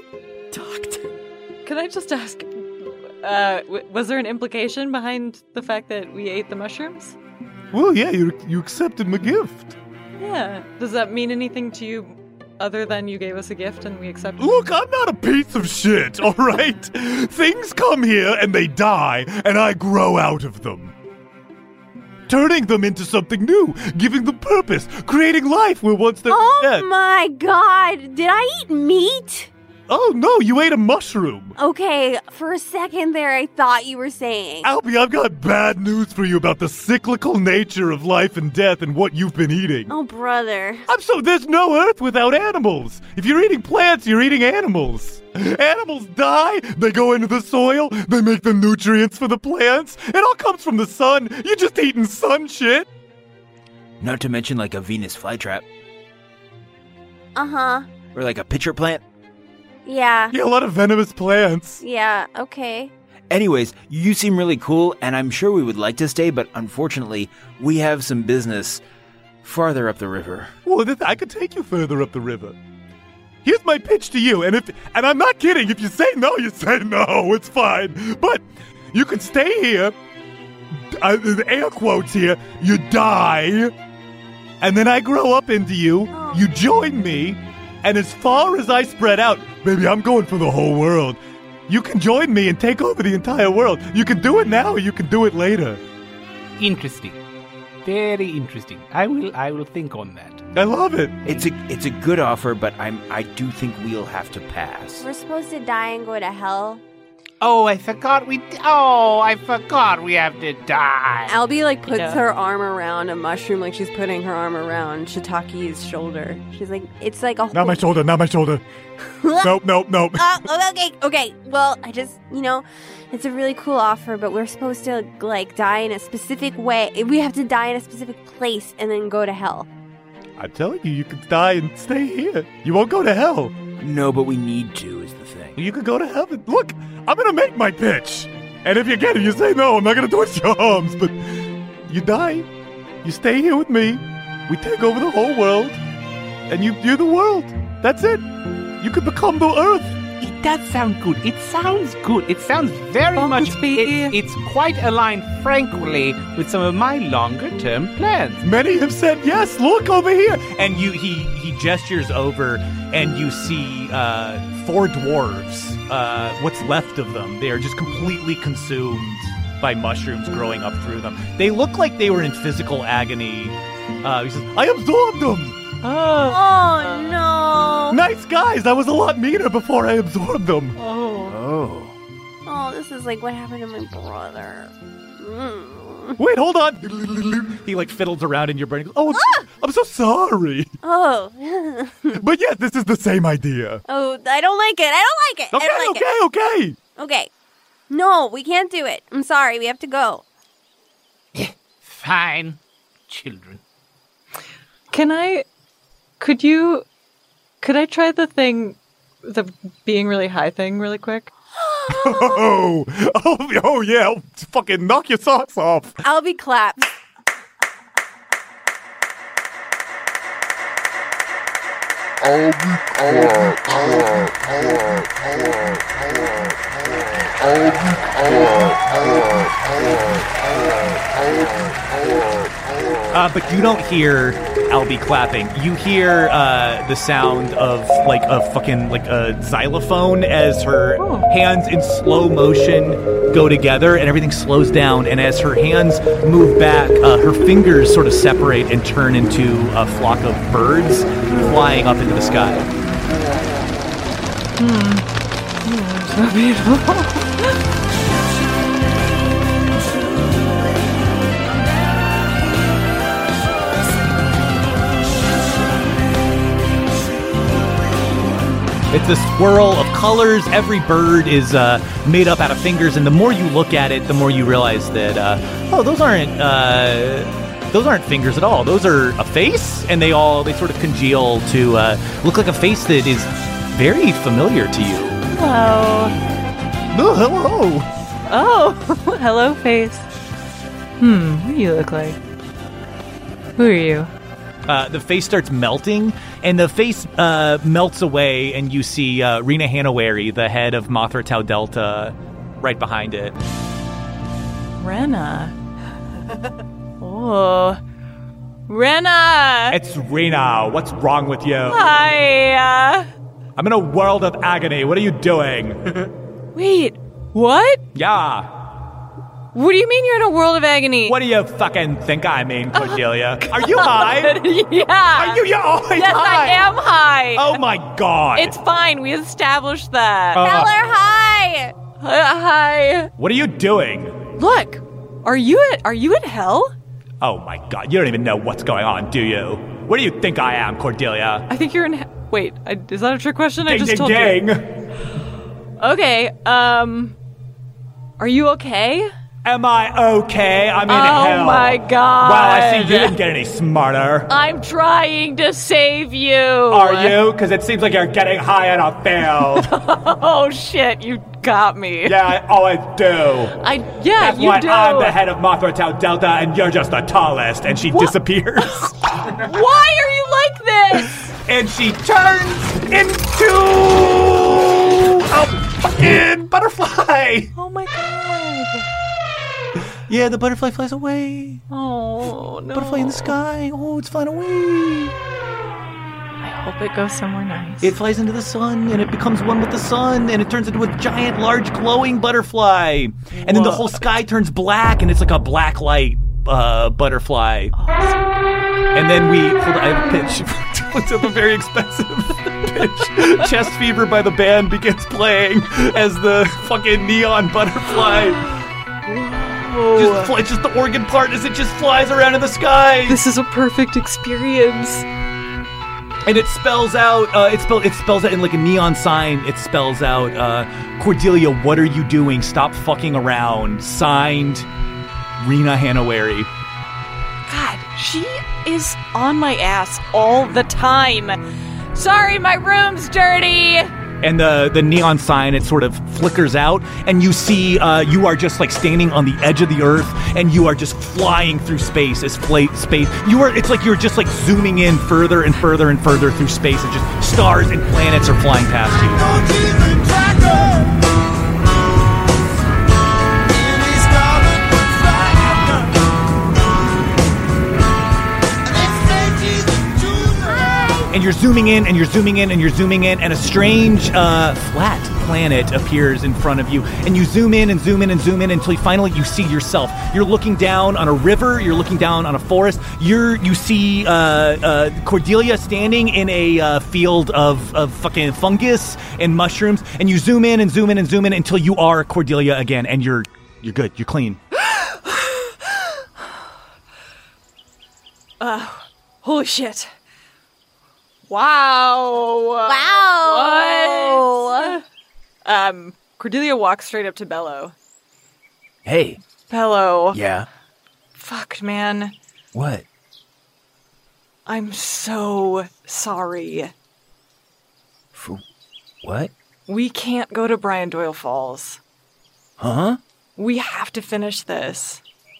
Can I just ask, uh, w- was there an implication behind the fact that we ate the mushrooms? Well, yeah, you you accepted my gift. Yeah. Does that mean anything to you other than you gave us a gift and we accepted Look, I'm not a piece of shit, all right? Things come here and they die, and I grow out of them. Turning them into something new, giving them purpose, creating life where once they're Oh dead. my god! Did I eat meat? Oh no, you ate a mushroom. Okay, for a second there, I thought you were saying. Albie, I've got bad news for you about the cyclical nature of life and death and what you've been eating. Oh, brother. I'm so there's no earth without animals. If you're eating plants, you're eating animals. Animals die, they go into the soil, they make the nutrients for the plants. It all comes from the sun. You're just eating sun shit. Not to mention like a Venus flytrap Uh huh. or like a pitcher plant. Yeah. Yeah, a lot of venomous plants. Yeah, okay. Anyways, you seem really cool, and I'm sure we would like to stay, but unfortunately, we have some business farther up the river. Well, th- I could take you further up the river. Here's my pitch to you, and if and I'm not kidding. If you say no, you say no. It's fine. But you could stay here. Uh, the air quotes here. You die, and then I grow up into you. You join me, and as far as I spread out, baby, I'm going for the whole world. You can join me and take over the entire world. You can do it now, or you can do it later. Interesting. Very interesting. I will I will think on that. I love it. It's a it's a good offer, but I'm I do think we'll have to pass. We're supposed to die and go to hell. Oh, I forgot we. Oh, I forgot we have to die. Albie like puts Yeah. her arm around a mushroom, like she's putting her arm around Shitaki's shoulder. She's like, it's like a. Not my shoulder. Not my shoulder. Nope. Nope. Nope. Uh, okay, okay. Well, I just, you know, it's a really cool offer, but we're supposed to like die in a specific way. We have to die in a specific place and then go to hell. I'm telling you, you could die and stay here. You won't go to hell. No, but we need to is the thing. You could go to heaven. Look, I'm gonna make my pitch. And if you get it, you say no, I'm not gonna twist your arms, but you die. You stay here with me. We take over the whole world. And you you're the world. That's it. You could become the earth. It does sound good. It sounds good. It sounds very much. It, it's quite aligned, frankly, with some of my longer-term plans. Many have said yes. Look over here. And you, he he gestures over, and you see uh, four dwarves uh, what's left of them. They are just completely consumed by mushrooms growing up through them. They look like they were in physical agony. Uh, he says, I absorbed them! Oh. Oh, no. Nice guys, I was a lot meaner before I absorbed them. Oh. Oh. Oh, this is like what happened to my brother. Mm. Wait, hold on. He like fiddles around in your brain. Oh, ah! I'm so sorry. Oh. But yes, this is the same idea. Oh, I don't like it. I don't like it. Okay, I don't like okay, it. okay. Okay. No, we can't do it. I'm sorry. We have to go. Fine, children. Can I... Could you... Could I try the thing... The being really high thing really quick? Oh, oh, oh yeah, I'll fucking knock your socks off. I'll be clapped. I'll be quiet, quiet, quiet, quiet, quiet. I'll be quiet, quiet, quiet, quiet, quiet, quiet. Uh, but you don't hear Albie clapping. You hear uh, the sound of like a fucking like a xylophone as her Oh. hands in slow motion go together, and everything slows down. And as her hands move back, uh, her fingers sort of separate and turn into a flock of birds flying up into the sky. Hmm. Hmm, so beautiful. It's a swirl of colors. Every bird is uh, made up out of fingers, and the more you look at it, the more you realize that uh, oh, those aren't uh, those aren't fingers at all. Those are a face, and they all they sort of congeal to uh, look like a face that is very familiar to you. Hello. Oh, hello. Oh, hello, face. Hmm, what do you look like? Who are you? Uh, the face starts melting, and the face uh, melts away, and you see uh, Rena Hanawari, the head of Mothra Tau Delta, right behind it. Rena. Oh. Rena! It's Rena. What's wrong with you? Hi! Uh... I'm in a world of agony. What are you doing? Wait, what? Yeah. What do you mean you're in a world of agony? What do you fucking think I mean, Cordelia? Are you high? Yeah. Are you? You're always yes, high. I am high. Oh my god. It's fine. We established that. Uh, Tell her hi. Uh, hi. What are you doing? Look, are you at are you at hell? Oh my god, you don't even know what's going on, do you? What do you think I am, Cordelia? I think you're in. He- Wait, I, is that a trick question? Ding, I just ding, told ding. you. Okay. Um. Are you okay? Am I okay? I'm in oh hell. Oh my god. Wow, I see you didn't get any smarter. I'm trying to save you. Are you? Because it seems like you're getting high on a field. Oh shit, you got me. Yeah, I always do. I yeah, That's you why do. I'm the head of Mothra Tau Delta, and you're just the tallest. And she What? disappears. Why are you like this? And she turns into a fucking butterfly. Oh my god. Yeah, the butterfly flies away. Oh no. Butterfly in the sky. Oh, it's flying away. I hope it goes somewhere nice. It flies into the sun, and it becomes one with the sun, and it turns into a giant, large, glowing butterfly. And then the whole sky turns black, and it's like a black light uh, butterfly. Awesome. And then we hold on, I have a pitch. It's a very expensive pitch. Chest Fever by the band begins playing as the fucking neon butterfly. Just, fly, just the organ part as it just flies around in the sky. This is a perfect experience. And it spells out, uh, it, spell, it spells out in like a neon sign, it spells out, uh, Cordelia, what are you doing? Stop fucking around. Signed, Rena Hanawari. God, she is on my ass all the time. Sorry, my room's dirty. And the, the neon sign, it sort of flickers out, and you see uh, you are just like standing on the edge of the earth, and you are just flying through space as fla- space. You are. It's like you're just like zooming in further and further and further through space, and just stars and planets are flying past you. And you're zooming in, and you're zooming in, and you're zooming in, and a strange, uh, flat planet appears in front of you, and you zoom in and zoom in and zoom in until you finally you see yourself. You're looking down on a river. You're looking down on a forest. You're you see uh, uh, Cordelia standing in a uh, field of, of fucking fungus and mushrooms, and you zoom in and zoom in and zoom in until you are Cordelia again, and you're you're good. You're clean. uh, holy shit. Wow. Wow. What? Um, Cordelia walks straight up to Bello. Hey. Bello. Yeah. Fuck, man. What? I'm so sorry. For what? We can't go to Brian Doyle Falls. Huh? We have to finish this.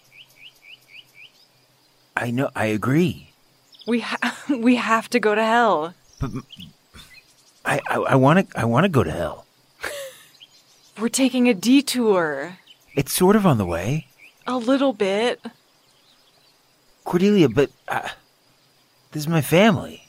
I know. I agree. We ha- we have to go to hell. But I I want to I want to go to hell. We're taking a detour. It's sort of on the way. A little bit. Cordelia, but uh, this is my family.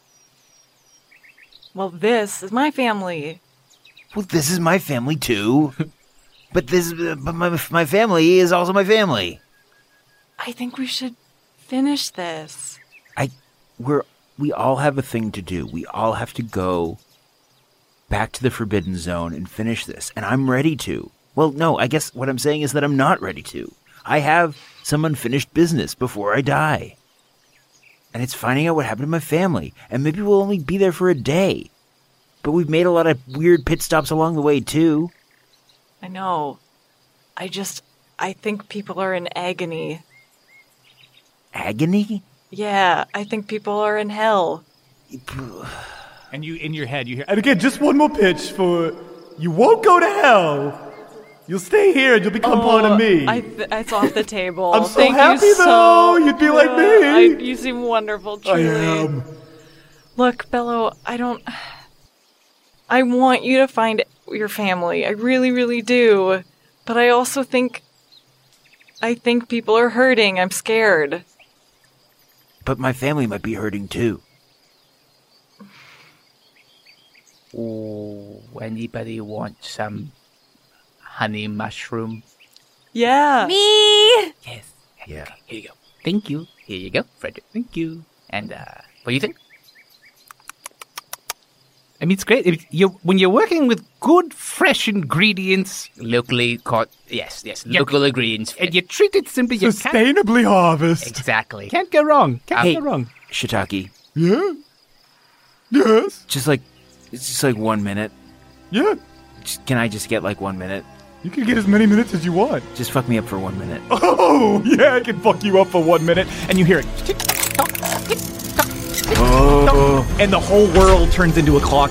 Well, this is my family. Well, this is my family too. But this, uh, but my my family is also my family. I think we should finish this. I, we're we all have a thing to do. We all have to go back to the Forbidden Zone and finish this. And I'm ready to. Well, no, I guess what I'm saying is that I'm not ready to. I have some unfinished business before I die. And it's finding out what happened to my family. And maybe we'll only be there for a day. But we've made a lot of weird pit stops along the way, too. I know. I just, I think people are in agony. Agony? Yeah, I think people are in hell. And you, in your head, you hear, and again, just one more pitch for, you won't go to hell. You'll stay here and you'll become oh, part of me. I th- it's off the table. I'm so Thank happy, you though. So You'd be much. like me. I, you seem wonderful, truly. I am. Look, Bello, I don't... I want you to find your family. I really, really do. But I also think... I think people are hurting. I'm scared. But my family might be hurting, too. Oh, anybody want some honey mushroom? Yeah. Me! Yes. Yeah. Okay, here you go. Thank you. Here you go, Frederick. Thank you. And, uh, what do you think? I mean, it's great. It, you when you're working with good, fresh ingredients. Locally caught, yes, yes, Yeah. local ingredients. And you treat it simply. You can't, Sustainably harvest. Exactly. can't go wrong. Can't Hey. go wrong. Shiitake. Yeah. Yes. Just like, it's just like one minute. Yeah. Just, can I just get like one minute? You can get as many minutes as you want. Just fuck me up for one minute. Oh, yeah, I can fuck you up for one minute. And you hear it. Oh. And the whole world turns into a clock.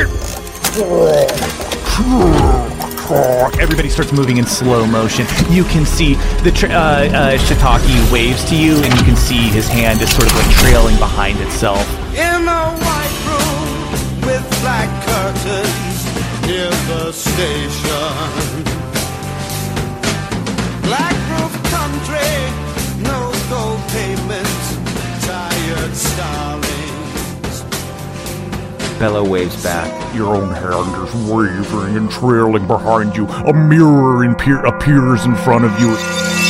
Everybody starts moving in slow motion. You can see the tra- uh, uh, Shiitake waves to you, and you can see his hand is sort of like trailing behind itself. In a white room with black curtains near the station. Black roof country, no gold pavement, tired starlings. Bello waves back. Your own hand is wavering and trailing behind you. A mirror in pe- appears in front of you.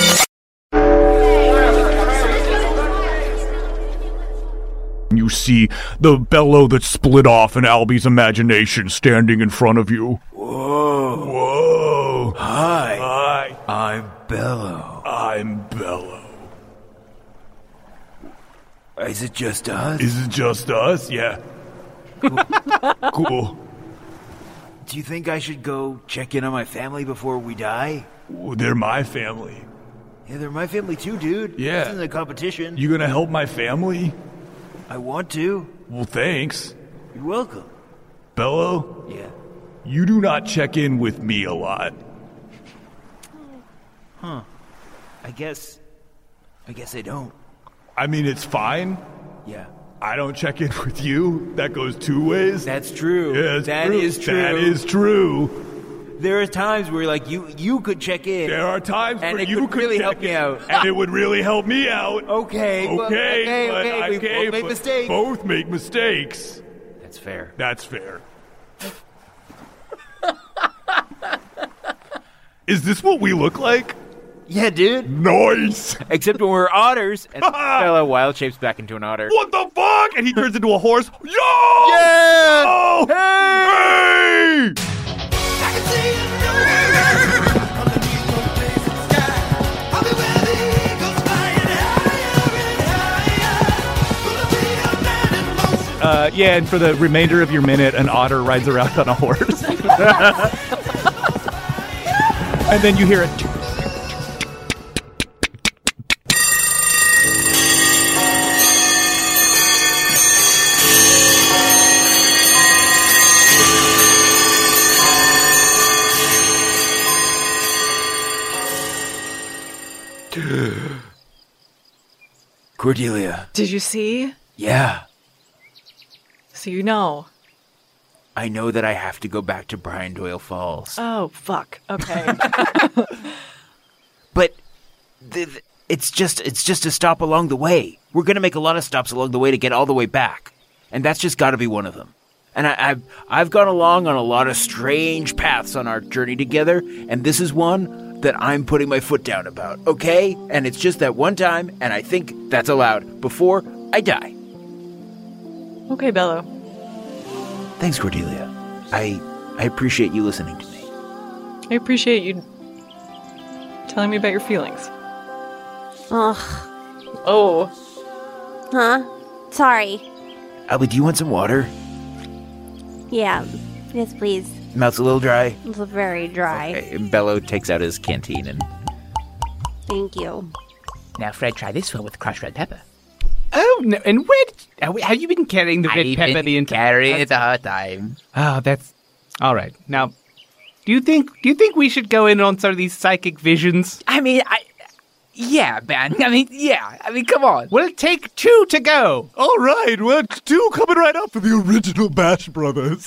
You see the Bello that split off in Albie's imagination standing in front of you. Whoa. Whoa. Hi. Hi. I'm Bello. I'm Bello. Is it just us? Is it just us? Yeah. Cool. Do you think I should go check in on my family before we die? Ooh, they're my family. Yeah, they're my family too, dude. Yeah. This isn't a competition. You gonna help my family? I want to. Well, thanks. You're welcome. Bello, Yeah. you do not check in with me a lot. Huh. I guess... I guess I don't. I mean, it's fine. Yeah. I don't check in with you. That goes two ways. That's true. Yeah, it's That true. is true. That is true. There are times where, like, you you could check in. There are times and where it you could could really check help me in, out. and it would really help me out. Okay. Okay. well, okay. but Okay. I We can't, both make but mistakes. Both make mistakes. That's fair. That's fair. is this what we look like? Yeah, dude. Nice. Except when we're otters, and Bello wild shapes back into an otter. What the fuck? And he turns into a horse. Yo! Yeah! Oh! Hey! Uh, yeah, and for the remainder of your minute, an otter rides around on a horse. And then you hear it. Cordelia. Did you see? Yeah. So you know. I know that I have to go back to Brian Doyle Falls. Oh, fuck. Okay. But th- th- it's just it's just a stop along the way. We're going to make a lot of stops along the way to get all the way back. And that's just got to be one of them. And I, I've, I've gone along on a lot of strange paths on our journey together, and this is one that I'm putting my foot down about, okay? And it's just that one time, and I think that's allowed before I die. Okay, Bello. Thanks, Cordelia. I I appreciate you listening to me. I appreciate you telling me about your feelings. Ugh. Oh. Huh? Sorry. Albie, do you want some water? Yeah. Yes, please. Mouth's a little dry. It's very dry. Okay, Bello takes out his canteen and... Thank you. Now, Fred, try this one with crushed red pepper. Oh, no, and where did, have we- have you been carrying the red I've pepper been the entire carrying it the whole time. Oh, that's all right. Now, do you think do you think we should go in on some of these psychic visions? I mean, I... Yeah, man. I mean, yeah. I mean, come on. We'll take two to go. All right, well, two coming right up for the original Bash Brothers.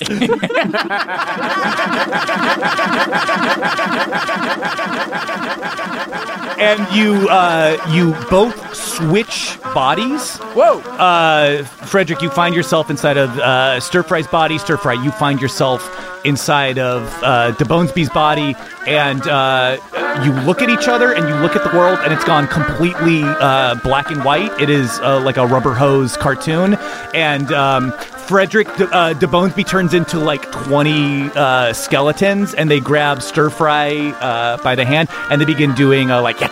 And you uh, you both switch bodies. Whoa! Uh, Frederick, you find yourself inside of uh, Stir Fry's body. Stir Fry, you find yourself inside of uh, DeBonesby's body. And uh, you look at each other and you look at the world, and it's gone completely uh, black and white. It is uh, like a rubber hose cartoon. And um, Frederick De- uh, DeBonesby turns into like twenty uh, skeletons, and they grab Stir Fry uh, by the hand, and they begin doing uh, like.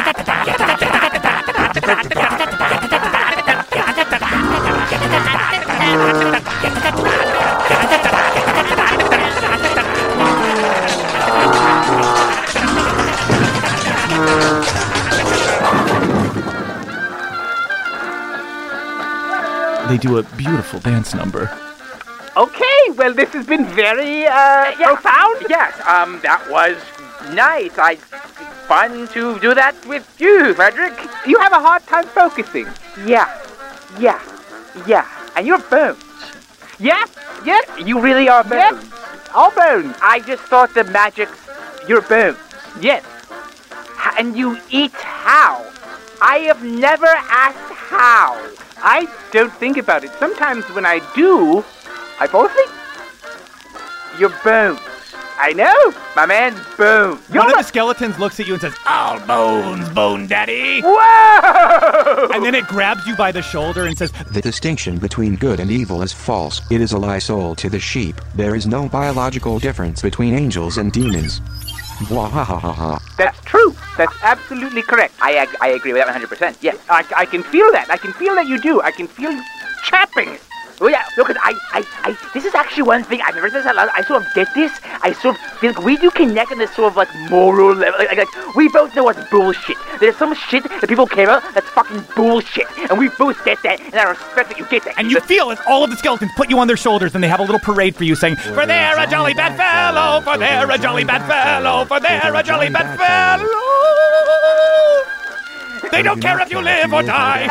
They do a beautiful dance number. Okay, well, this has been very, uh, profound. Yes, um, that was nice. I, fun to do that with you, Frederick. You have a hard time focusing. Yeah, yeah, yeah. And you're bones. Yes, yes. You really are bones. Yes, all bones. I just thought the magic, you're bones. Yes. H- and you eat how? I have never asked how. I don't think about it. Sometimes when I do, I fall asleep. You're bones. I know. My man's bones. You're One of my- the skeletons looks at you and says, "All bones, Bone Daddy." Whoa! And then it grabs you by the shoulder and says, The distinction between good and evil is false. It is a lie sold to the sheep. There is no biological difference between angels and demons. Wahahaha. That's true. That's absolutely correct. I ag- I agree with that one hundred percent. Yes, I, I can feel that. I can feel that you do. I can feel you chapping it. Oh yeah, look, I, I, I, this is actually one thing, I've never said this out loud, I sort of get this, I sort of feel like we do connect on this sort of like moral level, like, like, like we both know what's bullshit. There's some shit that people care about that's fucking bullshit, and we both get that, and I respect that you get that. and you feel as all of the skeletons put you on their shoulders, and they have a little parade for you saying, "For there a jolly bad fellow, for there a jolly bad fellow, for there a jolly bad fellow. They don't care if you live or die."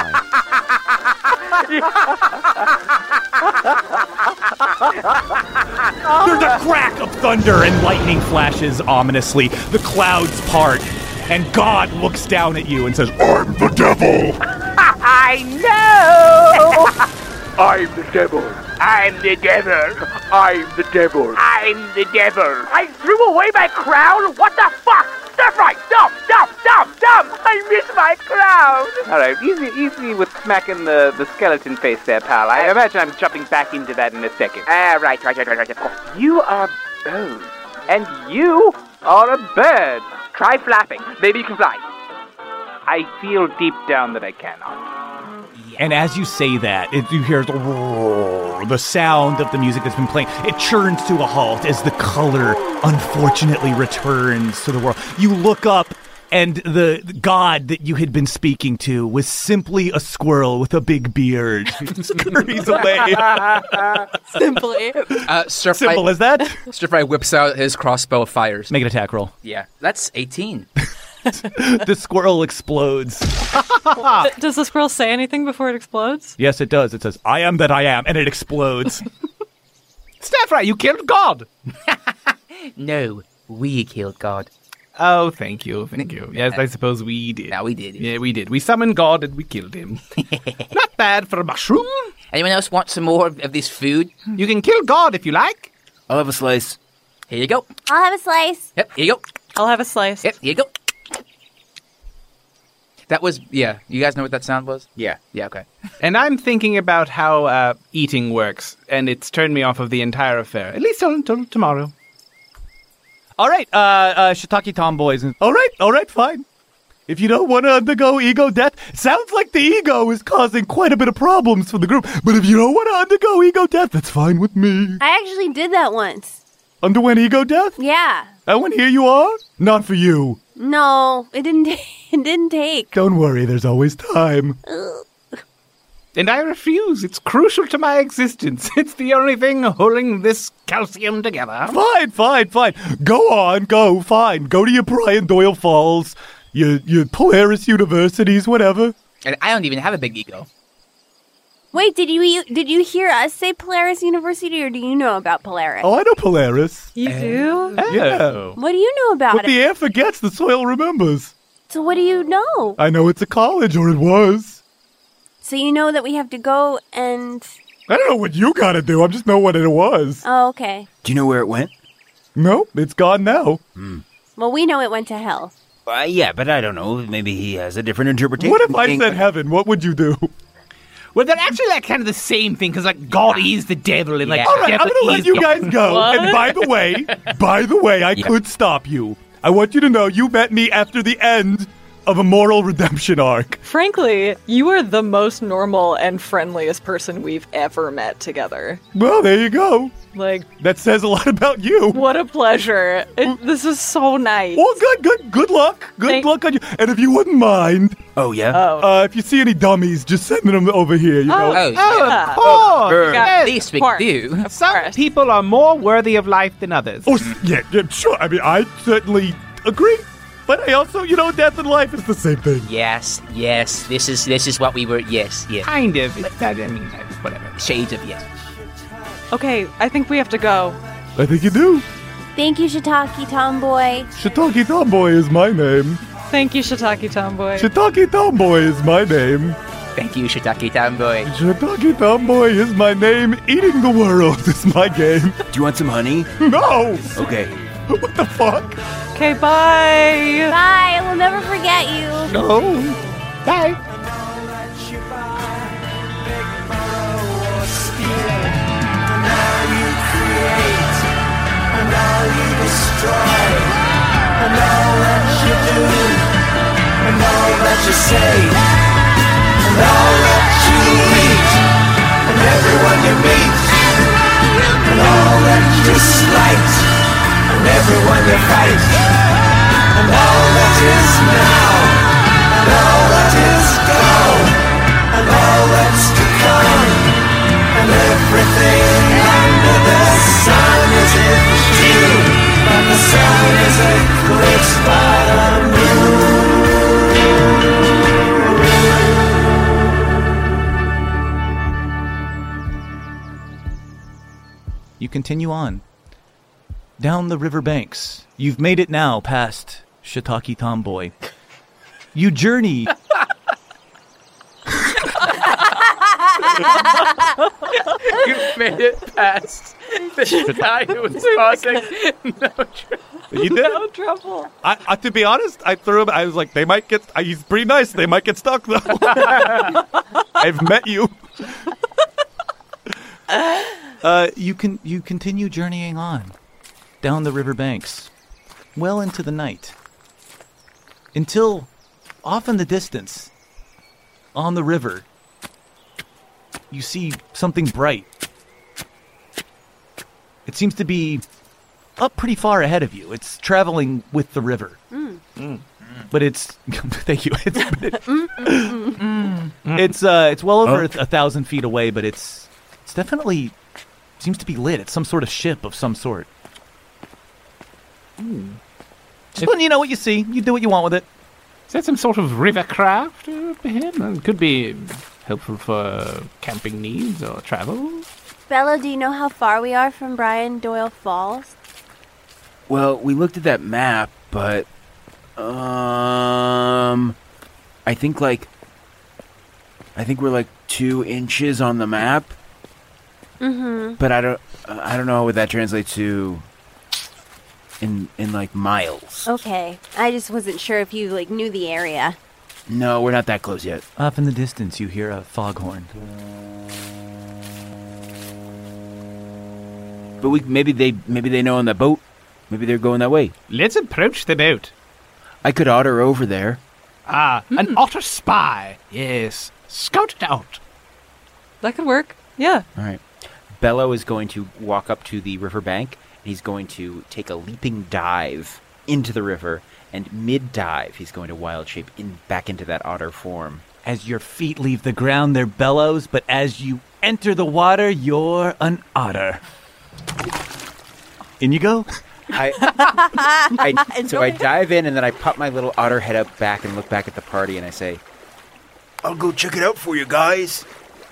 There's a crack of thunder and lightning flashes ominously. The clouds part, and God looks down at you and says, "I'm the devil." I know! I'm the devil. I'm the devil. I'm the devil. I'm the devil. I threw away my crown? What the fuck? That's right. Dump, dump, dump, dump. I missed my crown. All right, easy, easy with smacking the, the skeleton face there, pal. I imagine I'm jumping back into that in a second. Ah, right, right, right, right, right, of course. You are bones, and you are a bird. Try flapping. Maybe you can fly. I feel deep down that I cannot. And as you say that, it, you hear the roar, the sound of the music that's been playing. It churns to a halt as the color unfortunately returns to the world. You look up, and the god that you had been speaking to was simply a squirrel with a big beard. Scurries away. Simply. Uh, Stir Simple as that? Stir Fry whips out his crossbow, fires. Make an attack roll. Yeah, that's eighteen. The squirrel explodes. Does the squirrel say anything before it explodes? Yes, it does. It says, I am that I am, and it explodes. Stir Fry, you killed God. No, we killed God. Oh, thank you, thank you. Yes, I suppose we did. Yeah, we did. Yeah, we did. We summoned God and we killed him. Not bad for a mushroom. Anyone else want some more of this food? You can kill God if you like. I'll have a slice. Here you go. I'll have a slice. Yep, here you go. I'll have a slice. Yep, here you go. That was, yeah. You guys know what that sound was? Yeah. Yeah, okay. And I'm thinking about how uh, eating works, and it's turned me off of the entire affair. At least until tomorrow. All right, uh, uh, Shiitake tomboys. All right, all right, fine. If you don't want to undergo ego death, sounds like the ego is causing quite a bit of problems for the group. But if you don't want to undergo ego death, that's fine with me. I actually did that once. Underwent ego death? Yeah. Oh, and here you are? Not for you. No, it didn't. It didn't take. Don't worry, there's always time. And I refuse. It's crucial to my existence. It's the only thing holding this calcium together. Fine, fine, fine. Go on, go, fine. Go to your Brian Doyle Falls, your, your Polaris Universities, whatever. And I don't even have a big ego. Wait, did you did you hear us say Polaris University, or do you know about Polaris? Oh, I know Polaris. You do? Yeah. What do you know about What it? the air forgets, the soil remembers. So what do you know? I know it's a college, or it was. So you know that we have to go and... I don't know what you gotta do, I just know what it was. Oh, okay. Do you know where it went? Nope, it's gone now. Hmm. Well, we know it went to hell. Uh, yeah, but I don't know. Maybe he has a different interpretation. What if I said heaven? What would you do? Well, they're actually like kind of the same thing, because like God is the devil, and like Yeah. All right, devil I'm gonna let is you God. guys go. What? And by the way, by the way, I Yeah. could stop you. I want you to know you met me after the end of a moral redemption arc. Frankly, you are the most normal and friendliest person we've ever met together. Well, there you go. Like, that says a lot about you. What a pleasure. It, this is so nice. Well, good, good, good luck. Good Thank- luck on you. And if you wouldn't mind, oh yeah, oh. Uh, if you see any dummies, just send them over here. You know. Oh, yeah. of course. Oh, Yes. These big Part. do. Some people are more worthy of life than others. Oh, s- yeah, yeah, sure. I mean, I certainly agree. But I also, you know, death and life is the same thing. Yes, yes. This is this is what we were. Yes, yes. Kind of. It's, I mean, whatever. Shades of yes. Okay, I think we have to go. I think you do. Thank you, Shiitake Tomboy. Shiitake Tomboy is my name. Thank you, Shiitake Tomboy. Shiitake Tomboy is my name. Thank you, Shiitake Tomboy. Shiitake Tomboy is my name. Eating the world is my game. Do you want some honey? No! Okay. What the fuck? Okay, bye. Bye. I will never forget you. No. Bye. And all you destroy, and all that you do, and all that you say, and all that you eat, and everyone you meet, and all that you slight, and everyone you fight, and all that is now, and all that is gone, and all that's to come, and everything under the sun is in June, but the sun is eclipsed by the moon. You continue on. Down the river banks. You've made it now past Shiitake Tomboy. You journey. You made it past the guy who was causing no trouble. You did? No trouble. I, I, to be honest, I threw him. I was like, they might get. Uh, he's pretty nice. They might get stuck though. I've met you. Uh, you can you continue journeying on down the riverbanks, well into the night, until off in the distance, on the river, you see something bright. It seems to be up pretty far ahead of you. It's traveling with the river. Mm. Mm. But it's thank you. It's it, Mm, mm, mm. it's uh it's well over Oh. a, a thousand feet away, but it's it's definitely seems to be lit. It's some sort of ship of some sort. Hmm. Just letting you know what you see. You do what you want with it. Is that some sort of river craft uh, perhaps? It could be helpful for camping needs or travel. Bella, do you know how far we are from Brian Doyle Falls? Well, we looked at that map, but um, I think like I think we're like two inches on the map. Mm-hmm. But I don't I don't know what that translates to in in like miles. Okay. I just wasn't sure if you like knew the area. No, we're not that close yet. Off in the distance, you hear a foghorn. But we maybe they maybe they know on the boat. Maybe they're going that way. Let's approach the boat. I could otter over there. Ah, an otter spy. Yes. Scout it out. That could work. Yeah. All right. Bello is going to walk up to the riverbank, and he's going to take a leaping dive into the river, and mid-dive, he's going to wild shape in back into that otter form. As your feet leave the ground, they're bellows, but as you enter the water, you're an otter. In you go. I, I so I dive in, and then I pop my little otter head up back and look back at the party, and I say, "I'll go check it out for you guys."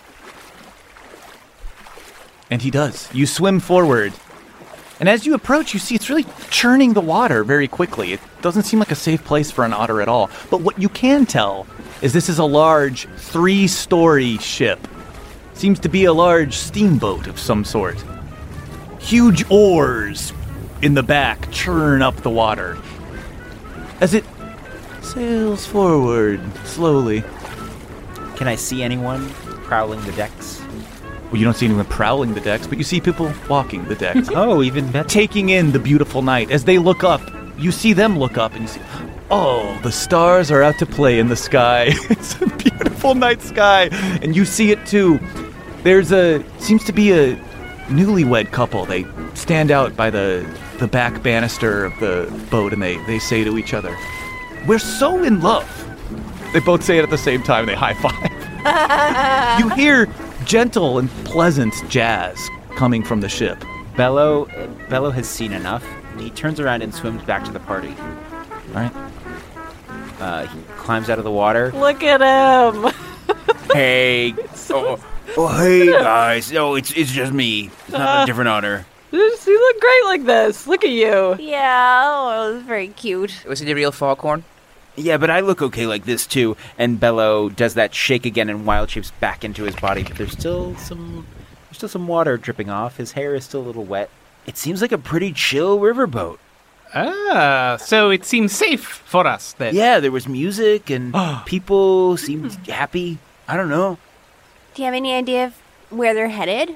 And he does. You swim forward. And as you approach, you see it's really churning the water very quickly. It doesn't seem like a safe place for an otter at all. But what you can tell is this is a large three-story ship. Seems to be a large steamboat of some sort. Huge oars in the back churn up the water. As it sails forward slowly. Can I see anyone prowling the decks? Well, you don't see anyone prowling the decks, but you see people walking the decks. Oh, even better. Taking in the beautiful night. As they look up, you see them look up and you see, oh, the stars are out to play in the sky. It's a beautiful night sky. And you see it too. There's a, seems to be a newlywed couple. They stand out by the, the back banister of the boat and they, they say to each other, "We're so in love." They both say it at the same time. They high five. You hear gentle and pleasant jazz coming from the ship. Bello, Bello has seen enough. He turns around and swims back to the party. All right. Uh, he climbs out of the water. Look at him. Hey, oh, oh, hey guys. No, it's it's just me. It's not Uh. a different otter. You look great like this. Look at you. Yeah, oh, it was very cute. Was it a real foghorn? Yeah, but I look okay like this too. And Bello does that shake again and wild shapes back into his body, but there's still some there's still some water dripping off. His hair is still a little wet. It seems like a pretty chill riverboat. Ah, so it seems safe for us then. Yeah, there was music and people seemed happy. I don't know. Do you have any idea of where they're headed?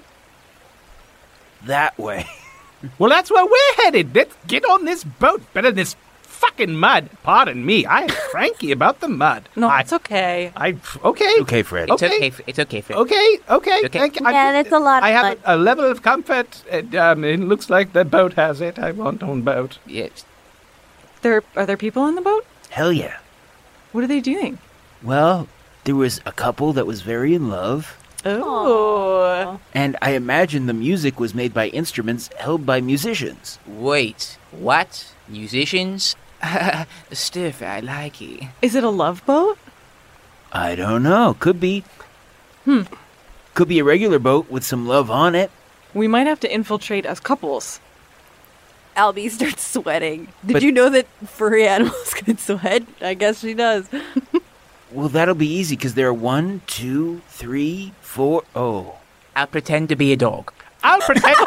That way. Well, that's where we're headed. Let's get on this boat. Better than this fucking mud. Pardon me. I am cranky about the mud. No, I, it's okay. I okay. Okay, Fred. It's Okay. okay. F- It's okay. Fred. Okay, okay. Okay. Thank- Yeah, I- that's a lot of I have mud. a, a level of comfort. And, um, it looks like the boat has it. I want on boat. Yes. There are there people on the boat? Hell yeah. What are they doing? Well, there was a couple that was very in love. Oh. And I imagine the music was made by instruments held by musicians. Wait. What? Musicians? Stiff. I like it. Is it a love boat? I don't know. Could be. Hmm. Could be a regular boat with some love on it. We might have to infiltrate as couples. Albie starts sweating. Did But- you know that furry animals can sweat? I guess she does. Well, that'll be easy because there are one, two, three, four. Oh. I'll pretend to be a dog. I'll pretend.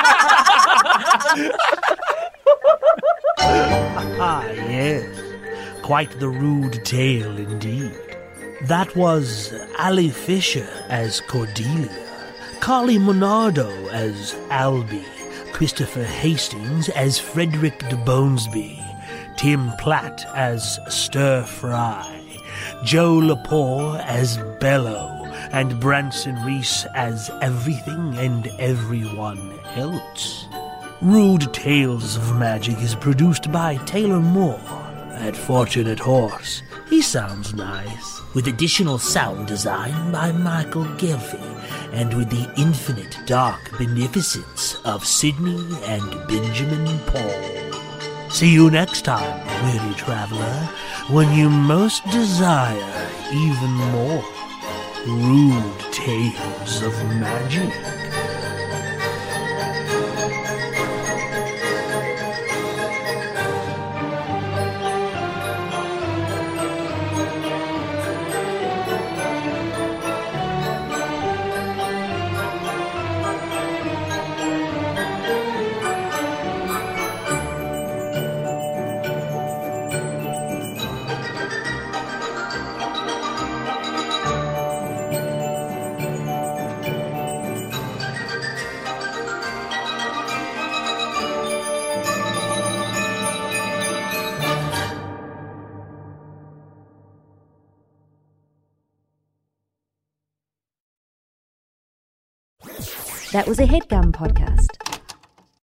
Ah, yes. Quite the rude tale indeed. That was Ally Fisher as Cordelia, Carly Monardo as Albie, Christopher Hastings as Frederick de Bonesby, Tim Platt as Stir Fry, Joe Lepore as Bello, and Branson Reese as everything and everyone else. Rude Tales of Magic is produced by Taylor Moore at Fortunate Horse. He sounds nice. With additional sound design by Michael Gelfi, and with the infinite dark beneficence of Sidney and Benjamin Paul. See you next time, weary traveler, when you most desire even more rude tales of magic. That was a HeadGum podcast.